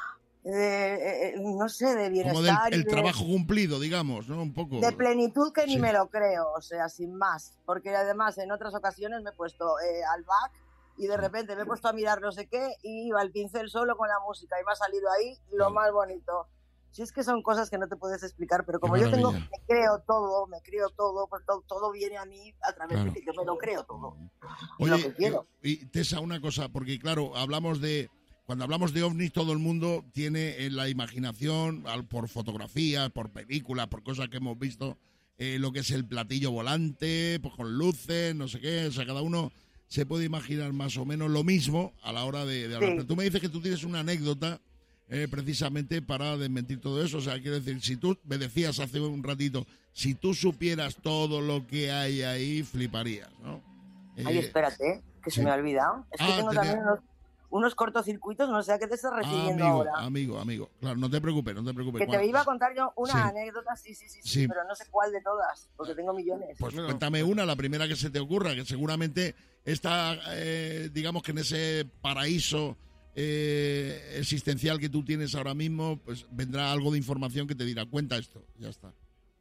no sé, de bienestar. Como del trabajo cumplido, digamos, ¿no? Un poco. De plenitud que ni me lo creo, o sea, sin más. Porque además en otras ocasiones me he puesto al back y de repente me he puesto a mirar no sé qué y iba el pincel solo con la música y me ha salido ahí lo más bonito. Si es que son cosas que no te puedes explicar, pero como yo me creo todo, pues todo viene a mí a través de que yo me lo creo todo. Oye, lo que quiero. Y Tessa, una cosa, porque claro, cuando hablamos de ovnis, todo el mundo tiene en la imaginación, por fotografías, por películas, por cosas que hemos visto, lo que es el platillo volante, pues con luces, no sé qué, o sea, cada uno se puede imaginar más o menos lo mismo a la hora de hablar. Pero tú me dices que tú tienes una anécdota precisamente para desmentir todo eso. O sea, quiero decir, si tú me decías hace un ratito, si tú supieras todo lo que hay ahí, fliparías, ¿no? Ay, espérate, que se me ha olvidado. Es que tengo también unos cortocircuitos, no sé a qué te estás refiriendo ahora. Amigo. Claro, no te preocupes. Que te iba a contar yo una anécdota, sí, pero no sé cuál de todas, porque tengo millones. Pues cuéntame una, la primera que se te ocurra, que seguramente está, digamos que en ese paraíso existencial que tú tienes ahora mismo, pues vendrá algo de información que te dirá, cuenta esto, ya está.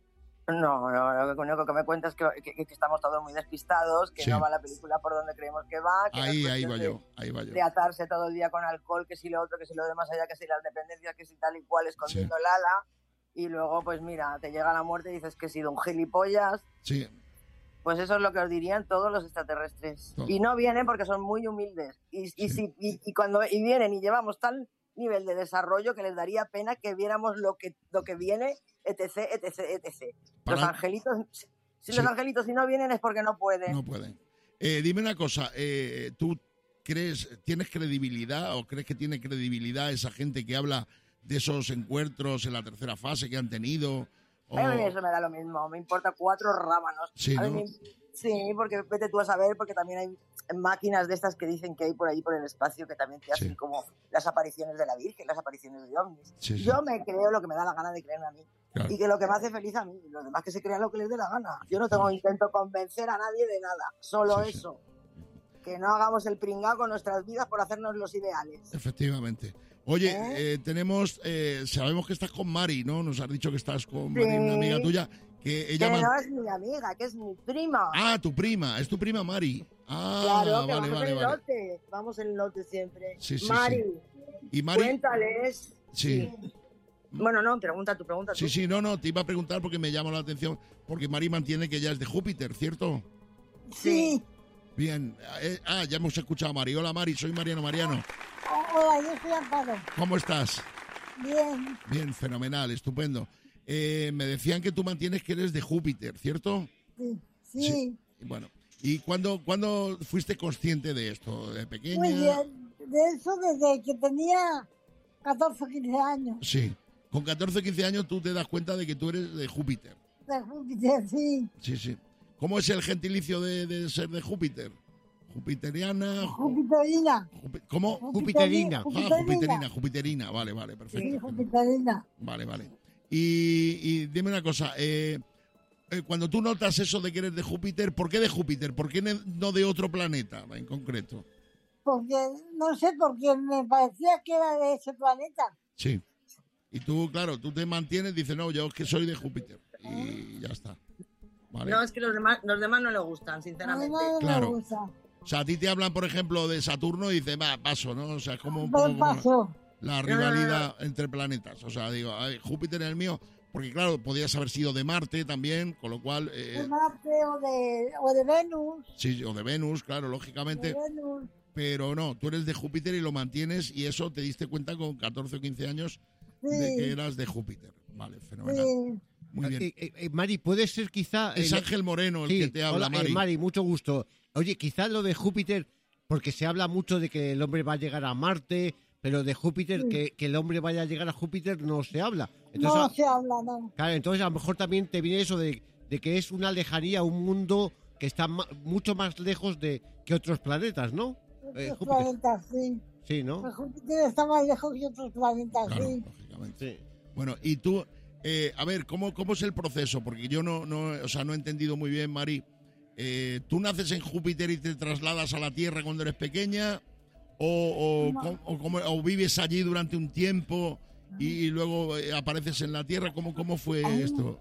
No, lo único que me cuentas es que estamos todos muy despistados, que no va la película por donde creemos que va. Que ahí va yo. De atarse todo el día con alcohol, que si lo otro, que si lo demás allá, que si las dependencias, que si tal y cual, escondiendo el ala. Y luego, pues mira, te llega la muerte y dices que he sido un gilipollas. Sí. Pues eso es lo que os dirían todos los extraterrestres. Todo. Y no vienen porque son muy humildes. Y cuando vienen y llevamos tal nivel de desarrollo que les daría pena que viéramos lo que viene, etc. Los angelitos, los angelitos si no vienen es porque no pueden. No pueden. Dime una cosa, ¿tú tienes credibilidad o crees que tiene credibilidad esa gente que habla de esos encuentros en la tercera fase que han tenido? A mí eso me da lo mismo, me importa 4 rábanos. Sí, ¿no? Sí, porque vete tú a saber, porque también hay máquinas de estas que dicen que hay por ahí por el espacio que también te hacen como las apariciones de la Virgen, las apariciones de ovnis. Sí. Yo me creo lo que me da la gana de creerme a mí. Claro. Y que lo que me hace feliz a mí, los demás que se crean lo que les dé la gana. Yo no tengo intento convencer a nadie de nada, solo eso. Que no hagamos el pringao con nuestras vidas por hacernos los ideales. Efectivamente. Oye, sabemos que estás con Mari, ¿no? Nos has dicho que estás con Mari, una amiga tuya. Que no es mi amiga, que es mi prima. Ah, tu prima, es tu prima Mari. Ah, claro, que vamos en lote. Vamos en lote siempre. Sí, Mari, ¿Y Mari? Cuéntales. Sí. Bueno, no, pregunta tú. Sí, no, te iba a preguntar porque me llama la atención, porque Mari mantiene que ella es de Júpiter, ¿cierto? Sí. Bien. Ya hemos escuchado a Mari. Hola, Mari, soy Mariano. Hola, yo soy Amparo. ¿Cómo estás? Bien. Bien, fenomenal, estupendo. Me decían que tú mantienes que eres de Júpiter, ¿cierto? Sí. Bueno, ¿y cuándo fuiste consciente de esto? ¿De pequeña? Muy bien. De eso desde que tenía 14 o 15 años. Sí. Con 14 o 15 años tú te das cuenta de que tú eres de Júpiter. De Júpiter, sí. Sí. ¿Cómo es el gentilicio de ser de Júpiter? ¿Jupiteriana? Jupiterina. ¿Cómo? Jupiterina. Jupiterina. Vale, perfecto. Sí, Jupiterina. Vale. Y dime una cosa, cuando tú notas eso de que eres de Júpiter, ¿por qué de Júpiter? ¿Por qué no de otro planeta en concreto? Porque, no sé, porque me parecía que era de ese planeta. Sí. Y tú, claro, tú te mantienes, dices, no, yo es que soy de Júpiter. Y ya está. Vale. No, es que los demás no le gustan, sinceramente. Claro. O sea, a ti te hablan, por ejemplo, de Saturno y dices, paso, ¿no? O sea, es como un Pues poco paso. la rivalidad entre planetas. O sea, digo, Júpiter es el mío, porque claro, podías haber sido de Marte también, con lo cual... de Marte o de Venus. Sí, o de Venus, claro, lógicamente. De Venus. Pero no, tú eres de Júpiter y lo mantienes, y eso te diste cuenta con 14 o 15 años Sí. de que eras de Júpiter. Vale, fenomenal. Sí. Muy bien. Mari, puede ser quizá... Es Ángel Moreno el que te habla, hola, Mari. Mari, mucho gusto. Oye, quizá lo de Júpiter, porque se habla mucho de que el hombre va a llegar a Marte, pero de Júpiter, que el hombre vaya a llegar a Júpiter, no se habla. Entonces, No se habla, no. Claro, entonces a lo mejor también te viene eso de que es una lejanía, un mundo que está mucho más lejos que otros planetas, ¿no? Otros Júpiter. planetas, sí. Sí, ¿no? Pues Júpiter está más lejos que otros planetas, Claro, sí. lógicamente. Sí. Bueno, y tú, a ver, ¿cómo es el proceso? Porque yo no he entendido muy bien, Mari. ¿Tú naces en Júpiter y te trasladas a la Tierra cuando eres pequeña? ¿O vives allí durante un tiempo y luego apareces en la Tierra? ¿Cómo fue esto?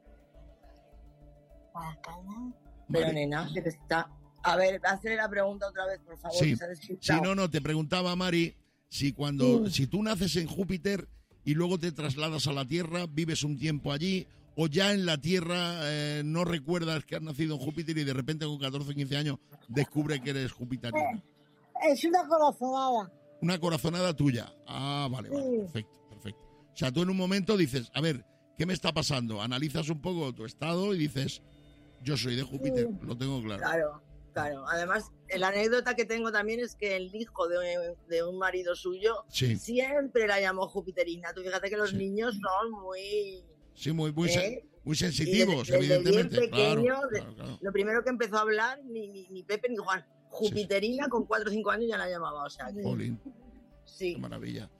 Pero, nena, que te está... A ver, hazle la pregunta otra vez, por favor. Sí, que se ha despistado. no, te preguntaba, Mari, si tú naces en Júpiter y luego te trasladas a la Tierra, vives un tiempo allí, o ya en la Tierra no recuerdas que has nacido en Júpiter y de repente con 14 o 15 años descubre que eres jupiteriana. Es una corazonada. Una corazonada tuya. Ah, vale, perfecto. O sea, tú en un momento dices, a ver, ¿qué me está pasando? Analizas un poco tu estado y dices, yo soy de Júpiter, lo tengo claro. Claro. Además, la anécdota que tengo también es que el hijo de un marido suyo siempre la llamó Jupiterina. Tú fíjate que los niños son muy... Sí, muy sensitivos, evidentemente. Bien pequeño, claro. Lo primero que empezó a hablar, ni Pepe ni Juan, Jupiterina con 4 o 5 años ya la llamaba. O sea, Jolín. Sí. Qué maravilla.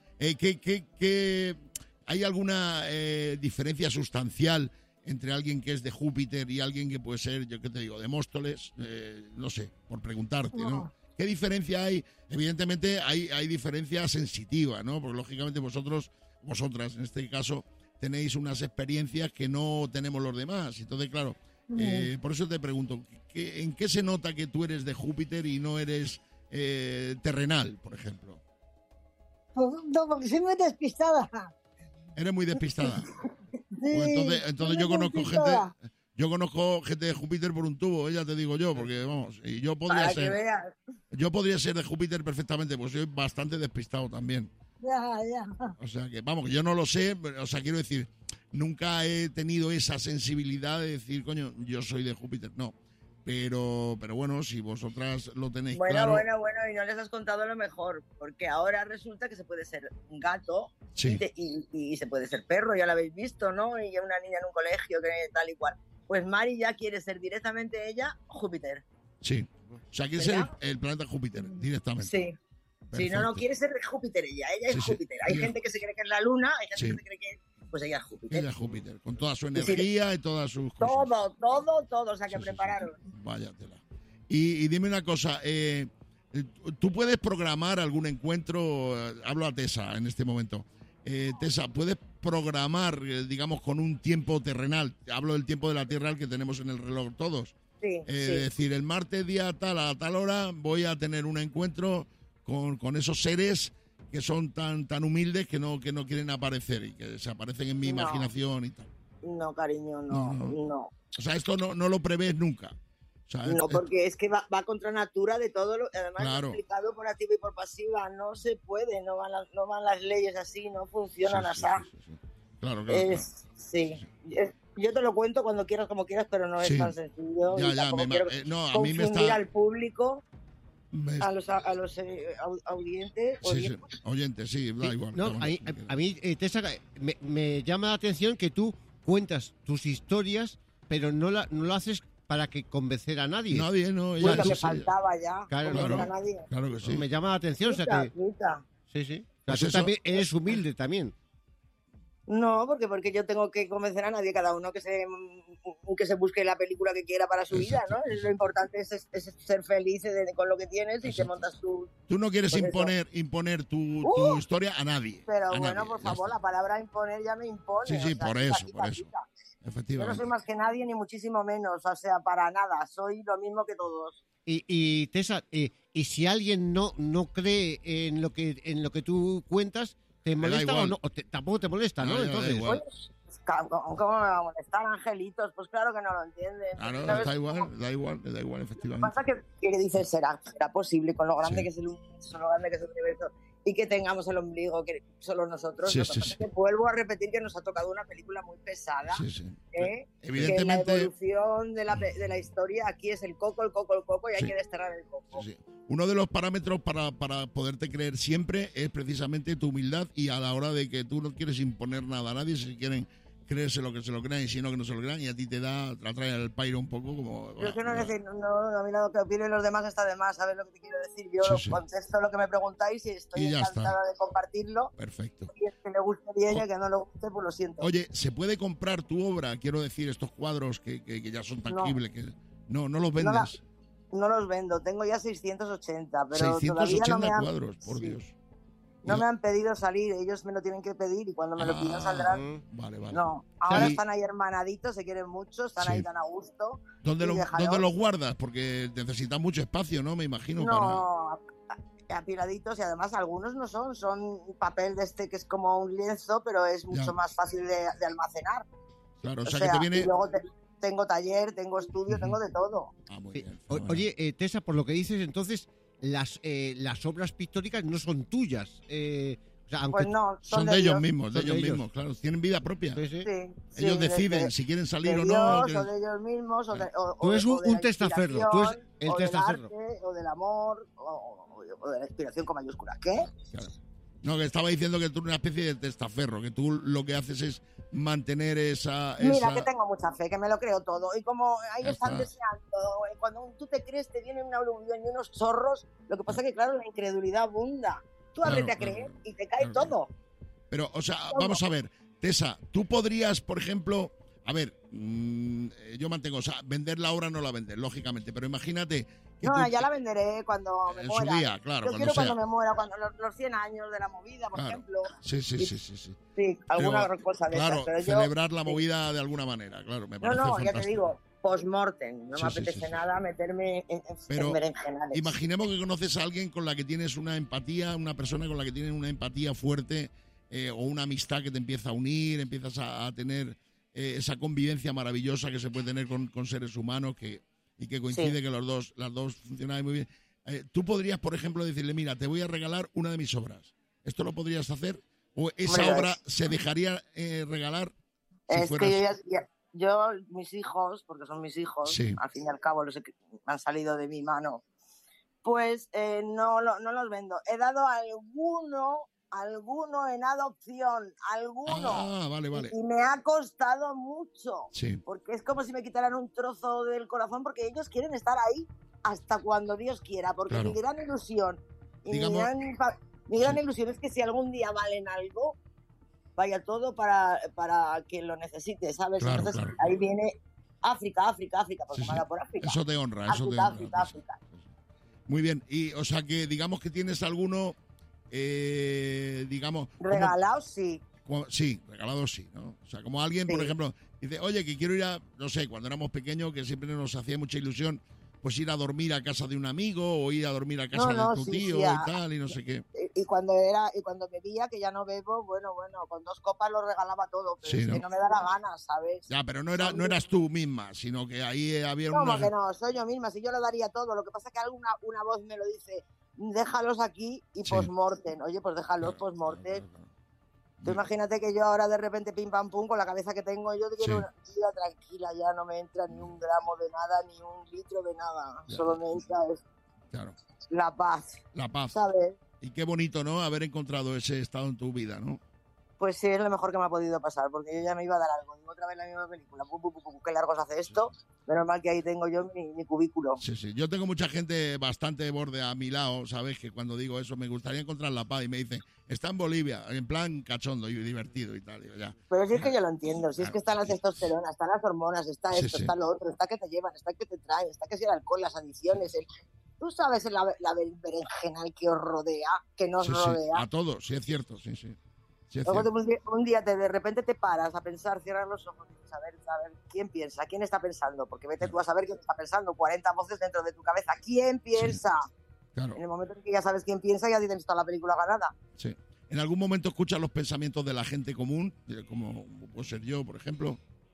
¿Hay alguna diferencia sustancial entre alguien que es de Júpiter y alguien que puede ser, yo qué te digo, de Móstoles? No sé, por preguntarte, ¿no? ¿Qué diferencia hay? Evidentemente hay diferencia sensitiva, ¿no? Porque lógicamente vosotras, en este caso, tenéis unas experiencias que no tenemos los demás. Entonces, claro, por eso te pregunto, ¿en qué se nota que tú eres de Júpiter y no eres terrenal, por ejemplo? No, porque soy muy despistada. Eres muy despistada. Sí, Pues entonces yo conozco gente de Júpiter por un tubo, ya te digo yo, porque vamos, y yo podría ser de Júpiter perfectamente, pues soy bastante despistado también. Ya. O sea que, vamos, que yo no lo sé, o sea, quiero decir, nunca he tenido esa sensibilidad de decir, coño, yo soy de Júpiter, no. Pero bueno, si vosotras lo tenéis claro... Bueno, y no les has contado lo mejor, porque ahora resulta que se puede ser un gato y se puede ser perro, ya lo habéis visto, ¿no? Y una niña en un colegio, que tal y cual. Pues Mari ya quiere ser directamente ella Júpiter. Sí, o sea, quiere ser el planeta Júpiter, directamente. Sí. Si no quiere ser Júpiter ella es Júpiter. Hay gente que se cree que es la Luna, hay gente que se cree que pues ella es Júpiter. Ella es Júpiter, con toda su energía y todas sus cosas. Todo, o sea, que prepararon. Váyatela. Y dime una cosa, ¿tú puedes programar algún encuentro? Hablo a Tessa en este momento. Tessa, ¿puedes programar, digamos, con un tiempo terrenal? Hablo del tiempo de la Tierra que tenemos en el reloj todos. Sí. Es decir, el martes día tal, a tal hora, voy a tener un encuentro con esos seres que son tan humildes que no quieren aparecer y que se aparecen en mi imaginación y tal. No, cariño, no. O sea, esto no lo prevés nunca. O sea, No, porque es que va contra natura de todo lo, además Claro. explicado por activa y por pasiva, no se puede, no van las leyes así, no funcionan así. Claro. Sí. Yo te lo cuento cuando quieras, como quieras, pero no es tan sencillo. Ya, y tampoco me- quiero no, a mí me confundir está- al público, Me- a los audientes. Sí, oyentes, sí, da igual. No, a mí Tessa, me llama la atención que tú cuentas tus historias, pero no lo haces para que convencer a nadie. Nadie, no. Pues lo que faltaba ya. Claro, convencer claro. a nadie. Claro que sí. Me llama la atención, o sea que... Rita. Sí, sí. O sea, Pues tú eso- también eres humilde también. No, porque yo tengo que convencer a nadie, cada uno que se busque la película que quiera para su vida, ¿no? Lo importante es ser feliz con lo que tienes y te montas tu... Tú no quieres Pues eso. imponer tu historia a nadie. Pero a bueno, nadie, por ya favor, está. la palabra imponer ya me impone. Sí, o sea, por quita, eso. Yo no Efectivamente. soy más que nadie, ni muchísimo menos, o sea, para nada, soy lo mismo que todos. Y Tessa, y si alguien no cree en lo que tú cuentas, ¿te Me da molesta o igual. no? Tampoco te molesta, ¿no? No, ya da Entonces, igual. ¿Cómo me va a molestar, angelitos? Pues claro que no lo entienden. Claro, ¿Sabes? da igual, Lo que efectivamente. pasa que dices, será posible con lo grande que es el universo, lo grande que es el universo, y que tengamos el ombligo que solo nosotros. Sí, Lo que sí, pasa sí. es que vuelvo a repetir que nos ha tocado una película muy pesada. Sí, sí. ¿eh? Evidentemente- Que la evolución de la historia aquí es el coco, y hay Sí. que desterrar el coco. Sí. Uno de los parámetros para poderte creer siempre es precisamente tu humildad, y a la hora de que tú no quieres imponer nada a nadie, si quieren creerse lo que se lo crean y si no, que no se lo crean, y a ti te atrae el pairo un poco como... Yo es que no decir, no, a mí lo que opinen los demás está de más, ¿sabes lo que te quiero decir? Yo Sí, sí. contesto lo que me preguntáis y estoy Y ya encantada está. de compartirlo. Perfecto. Y el que le guste bien y el que no le guste, pues lo siento. Oye, ¿se puede comprar tu obra? Quiero decir, estos cuadros que ya son tangibles. Que no los vendes. No los vendo, tengo ya 680, pero 680 todavía no me han, cuadros, por sí, Dios. no me han pedido salir, ellos me lo tienen que pedir y cuando me lo pidan saldrán. Vale. No, ahora Y- están ahí hermanaditos, se quieren mucho, están Sí. ahí tan a gusto. ¿Dónde, y déjalos. ¿Dónde los guardas? Porque necesitan mucho espacio, ¿no? Me imagino. No, apiladitos, y además algunos no son papel de este que es como un lienzo, pero es mucho Ya. más fácil de almacenar. Claro, o sea, que te viene... y luego tengo taller, tengo estudio, tengo de todo. Sí. Oye, Tessa, por lo que dices, entonces, las obras pictóricas no son tuyas. O sea, aunque Pues no, Son de ellos mismos, Son de ellos. claro. Tienen vida propia. Sí, sí. Sí, Ellos sí, deciden si quieren salir de o no. Dios, o de ellos mismos, o de, Tú eres o de un la testaferro, tú eres inspiración, el o del testaferro. arte, o del amor, o de la inspiración con mayúscula. ¿Qué? Claro. No, que estaba diciendo que tú eres una especie de testaferro, que tú lo que haces es mantener esa... Mira, que tengo mucha fe, que me lo creo todo. Y como ahí Ya están está. deseando, cuando tú te crees, te viene una aluvión y unos chorros. Lo que pasa es que, claro, la incredulidad abunda. Tú Claro, ábrete a claro, creer y te cae todo. Pero, o sea, vamos a ver, Tessa, tú podrías, por ejemplo, a ver, yo mantengo, o sea, vender la obra no la vendes, lógicamente, pero imagínate que No, tú- ya la venderé cuando me en su muera. día, claro, Yo cuando quiero sea. cuando me muera, cuando los 100 años de la movida, por Claro. ejemplo. Sí. Sí, alguna cosa de Claro, esas. Pero yo, celebrar la movida de alguna manera, claro, me No, parece ya te fantástico. digo, post-mortem. No Sí, me sí, apetece sí. nada meterme en Pero berenjenales. imaginemos que conoces a alguien con la que tienes una empatía, una persona con la que tienes una empatía fuerte, o una amistad que te empieza a unir, empiezas a tener esa convivencia maravillosa que se puede tener con seres humanos y que coincide Sí. que las dos funcionan muy bien. Tú podrías, por ejemplo, decirle, mira, te voy a regalar una de mis obras. ¿Esto lo podrías hacer? ¿O esa Hombre, obra se dejaría regalar si Es fueras... que yo, mis hijos, porque son mis hijos, Sí. al fin y al cabo han salido de mi mano, pues no los vendo. He dado alguno en adopción, alguno. Ah, vale. Y me ha costado mucho. Sí. Porque es como si me quitaran un trozo del corazón, porque ellos quieren estar ahí hasta cuando Dios quiera, porque Claro. mi gran ilusión y Digamos- mi gran ilusión es que si algún día valen algo, vaya todo para quien lo necesite, ¿sabes? Claro, Entonces claro. ahí viene África, porque Sí, me ha dado por África. Eso te honra, eso te honra. África. Muy bien, y o sea que digamos que tienes alguno, digamos... como- Regalados, sí. sí, regalado sí, ¿no? O sea, como alguien, por Sí. ejemplo, dice, oye, que quiero ir a, no sé, cuando éramos pequeños, que siempre nos hacía mucha ilusión pues ir a dormir a casa de un amigo o ir a dormir a casa de tu tío y tal y no sé qué. Y cuando bebía, que ya no bebo, bueno, con 2 copas lo regalaba todo, pero Sí, es ¿no? que no me da la gana, ¿sabes? Ya, pero no eras tú misma, sino que ahí había ¿Cómo una... que no? Soy yo misma, si yo lo daría todo. Lo que pasa es que una voz me lo dice, déjalos aquí y Sí. post-mortem. Oye, pues déjalos post-mortem. Tú imagínate que yo ahora de repente pim pam pum con la cabeza que tengo, yo quiero una vida tranquila, ya no me entra ni un gramo de nada, ni un litro de nada. Ya. Solo me entra Claro. la paz, La paz. ¿sabes? Y qué bonito, ¿no? Haber encontrado ese estado en tu vida, ¿no? Pues sí, es lo mejor que me ha podido pasar, porque yo ya me iba a dar algo. Digo, otra vez la misma película, qué largo se hace esto. Menos mal que ahí tengo yo mi cubículo. Sí, sí. Yo tengo mucha gente bastante borde a mi lado, ¿sabes? Que cuando digo eso me gustaría encontrar la paz y me dicen, está en Bolivia, en plan cachondo y divertido y tal. Digo, ya. Pero si es que yo lo entiendo, si es que está la testosterona, están las hormonas, está Sí, esto, sí. está lo otro, está que te llevan, está que te traen, está que si el alcohol, las adicciones, tú sabes la berenjenal que os rodea, que nos Sí, sí. rodea. A todos, sí es cierto, sí, sí. Sí es Luego cierto. un día de repente te paras a pensar, cierras los ojos y dices, a ver, ¿quién piensa? ¿Quién está pensando? Porque vete tú a saber quién está pensando, 40 voces dentro de tu cabeza. ¿Quién piensa? Claro. En el momento en que ya sabes quién piensa, ya tienes toda la película ganada. Sí. ¿En algún momento escuchas los pensamientos de la gente común? Como puedo ser yo, por ejemplo.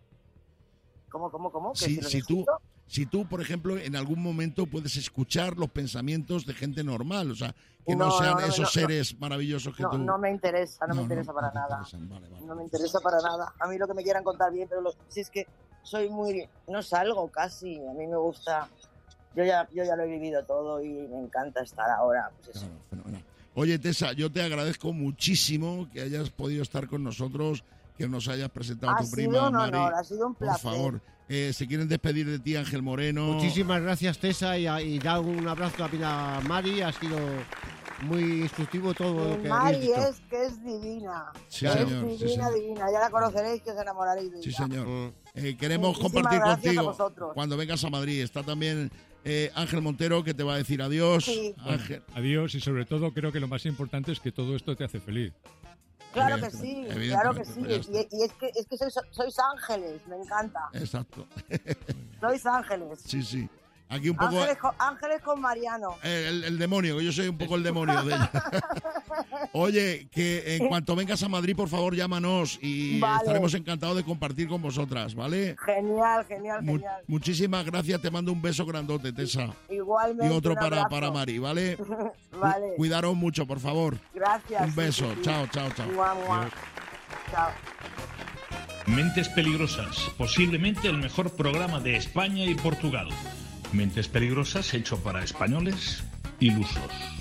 ¿Cómo? ¿Que Si, los si tú, escucho? si tú, por ejemplo, en algún momento puedes escuchar los pensamientos de gente normal, o sea, que no sean esos seres maravillosos que tú... No me interesa, no me interesa para te nada. interesan, vale. No me interesa para nada. A mí lo que me quieran contar bien, pero si es que soy muy... No salgo casi, a mí me gusta... Yo ya lo he vivido todo y me encanta estar ahora. Pues eso. Claro, fenomenal. Oye, Tessa, yo te agradezco muchísimo que hayas podido estar con nosotros, que nos hayas presentado a tu prima, Mari. Ha sido un Por placer. favor, se quieren despedir de ti, Ángel Moreno. Muchísimas gracias, Tessa, y da un abrazo también a Mari. Ha sido muy instructivo todo lo que habéis Mari dicho. es que es divina. Sí, es señor, sí, divina, señor. divina. Ya la conoceréis, que os enamoraréis de Sí, ella. señor. Queremos Muchísimas compartir gracias a contigo vosotros. cuando vengas a Madrid. Está también Ángel Montero, que te va a decir adiós. Sí. Ángel. Adiós, y sobre todo creo que lo más importante es que todo esto te hace feliz. Claro que sí, Evidentemente, claro que sí. pues ya está. Y es que sois ángeles, me encanta. Exacto. Sois ángeles. Sí, sí. Aquí un poco Ángeles con Mariano. el demonio, que yo soy un poco el demonio de ella. Oye, que en cuanto vengas a Madrid, por favor, llámanos y Vale. estaremos encantados de compartir con vosotras, ¿vale? Genial. Muchísimas gracias, te mando un beso grandote, Tessa. Igualmente. Y otro un abrazo. para Mari, ¿vale? Vale. Cuidaros mucho, por favor. Gracias. Un beso. Chao, chao, chao. Mua, mua. Chao. Mentes Peligrosas, posiblemente el mejor programa de España y Portugal. Mentes Peligrosas hecho para españoles ilusos.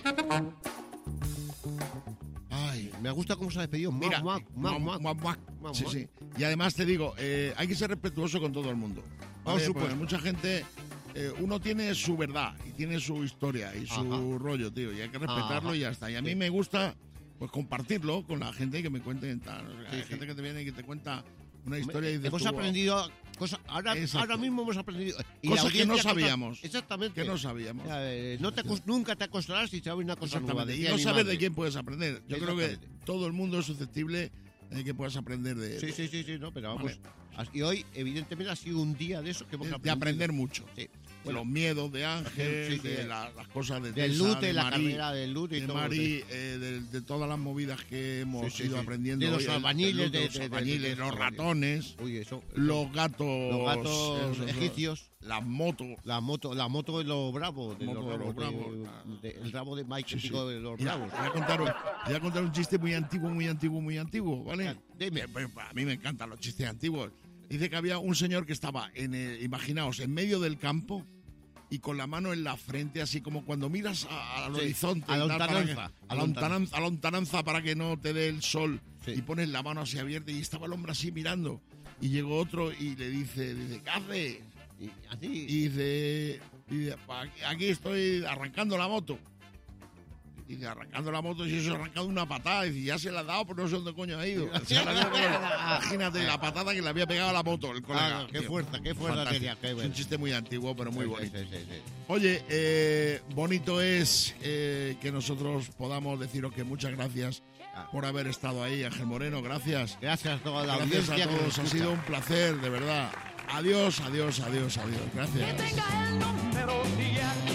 Ay, Me gusta cómo se ha despedido. mira, Muac, muac, muac, muac. Sí, Muac, sí. Y además te digo, hay que ser respetuoso con todo el mundo. Por ¿vale? supuesto. Porque mucha gente, uno tiene su verdad y tiene su historia y su Ajá. rollo, tío, y hay que respetarlo Ajá. y ya está. Y a mí Sí. me gusta pues compartirlo con la gente y que me cuenten tal. Sí, Hay sí. gente que te viene y que te cuenta una historia y dices Hemos tú, aprendido cosas. Exacto. Ahora mismo hemos aprendido. Y Cosas la que no audiencia sabíamos. Exactamente. que no sabíamos. Nunca te acostarás si sabes una cosa nueva. Exactamente. Y decía no mi sabes madre. de quién puedes aprender. Yo creo que Exactamente. todo el mundo es susceptible de que puedas aprender de Sí, no, pero vamos. Vale. Y hoy, evidentemente, ha sido un día de eso que hemos de aprendido. aprender mucho. Sí. De los miedos de Ángel, Sí, sí, de las cosas de Del Tessa, lute, de la Mari, carrera del lute y de todo. Mari, de todas las movidas que hemos Sí, sí, ido sí. aprendiendo. De los hoy, el albañiles, lute, los albañiles, los ratones, Uy, eso. los gatos, Los egipcios. las motos. La moto de los bravos. De Moto los de los bravos. bravos. El rabo de Mike, Sí, sí. típico de los Mira, bravos. voy a contar un chiste muy antiguo, ¿vale? Dime. Pues, a mí me encantan los chistes antiguos. Dice que había un señor que estaba, imaginaos, en medio del campo y con la mano en la frente, así como cuando miras al Sí, horizonte. a la y tal, para lontananza, que- a la lontananza para que no te dé el sol. Sí. Y pones la mano así abierta y estaba el hombre así mirando. Y llegó otro y le dice, ¿qué hace? Y así. Y dice, aquí estoy arrancando la moto. Y dice, arrancando la moto, y eso arrancado una patada. Y dice, ya se la ha dado, pero no sé dónde coño ha ido. Se la había pegado. Imagínate la patada que le había pegado a la moto el colega. Ah, qué tío. fuerza Fantástico. tenía. Qué Es un chiste muy antiguo, pero muy bonito. Sí. Oye, bonito es que nosotros podamos deciros que muchas gracias por haber estado ahí, Ángel Moreno. Gracias. Gracias a toda la Gracias audiencia a que nos todos. Ha escucha. sido un placer, de verdad. Adiós, adiós, adiós, adiós. Gracias. Que tenga el número 10.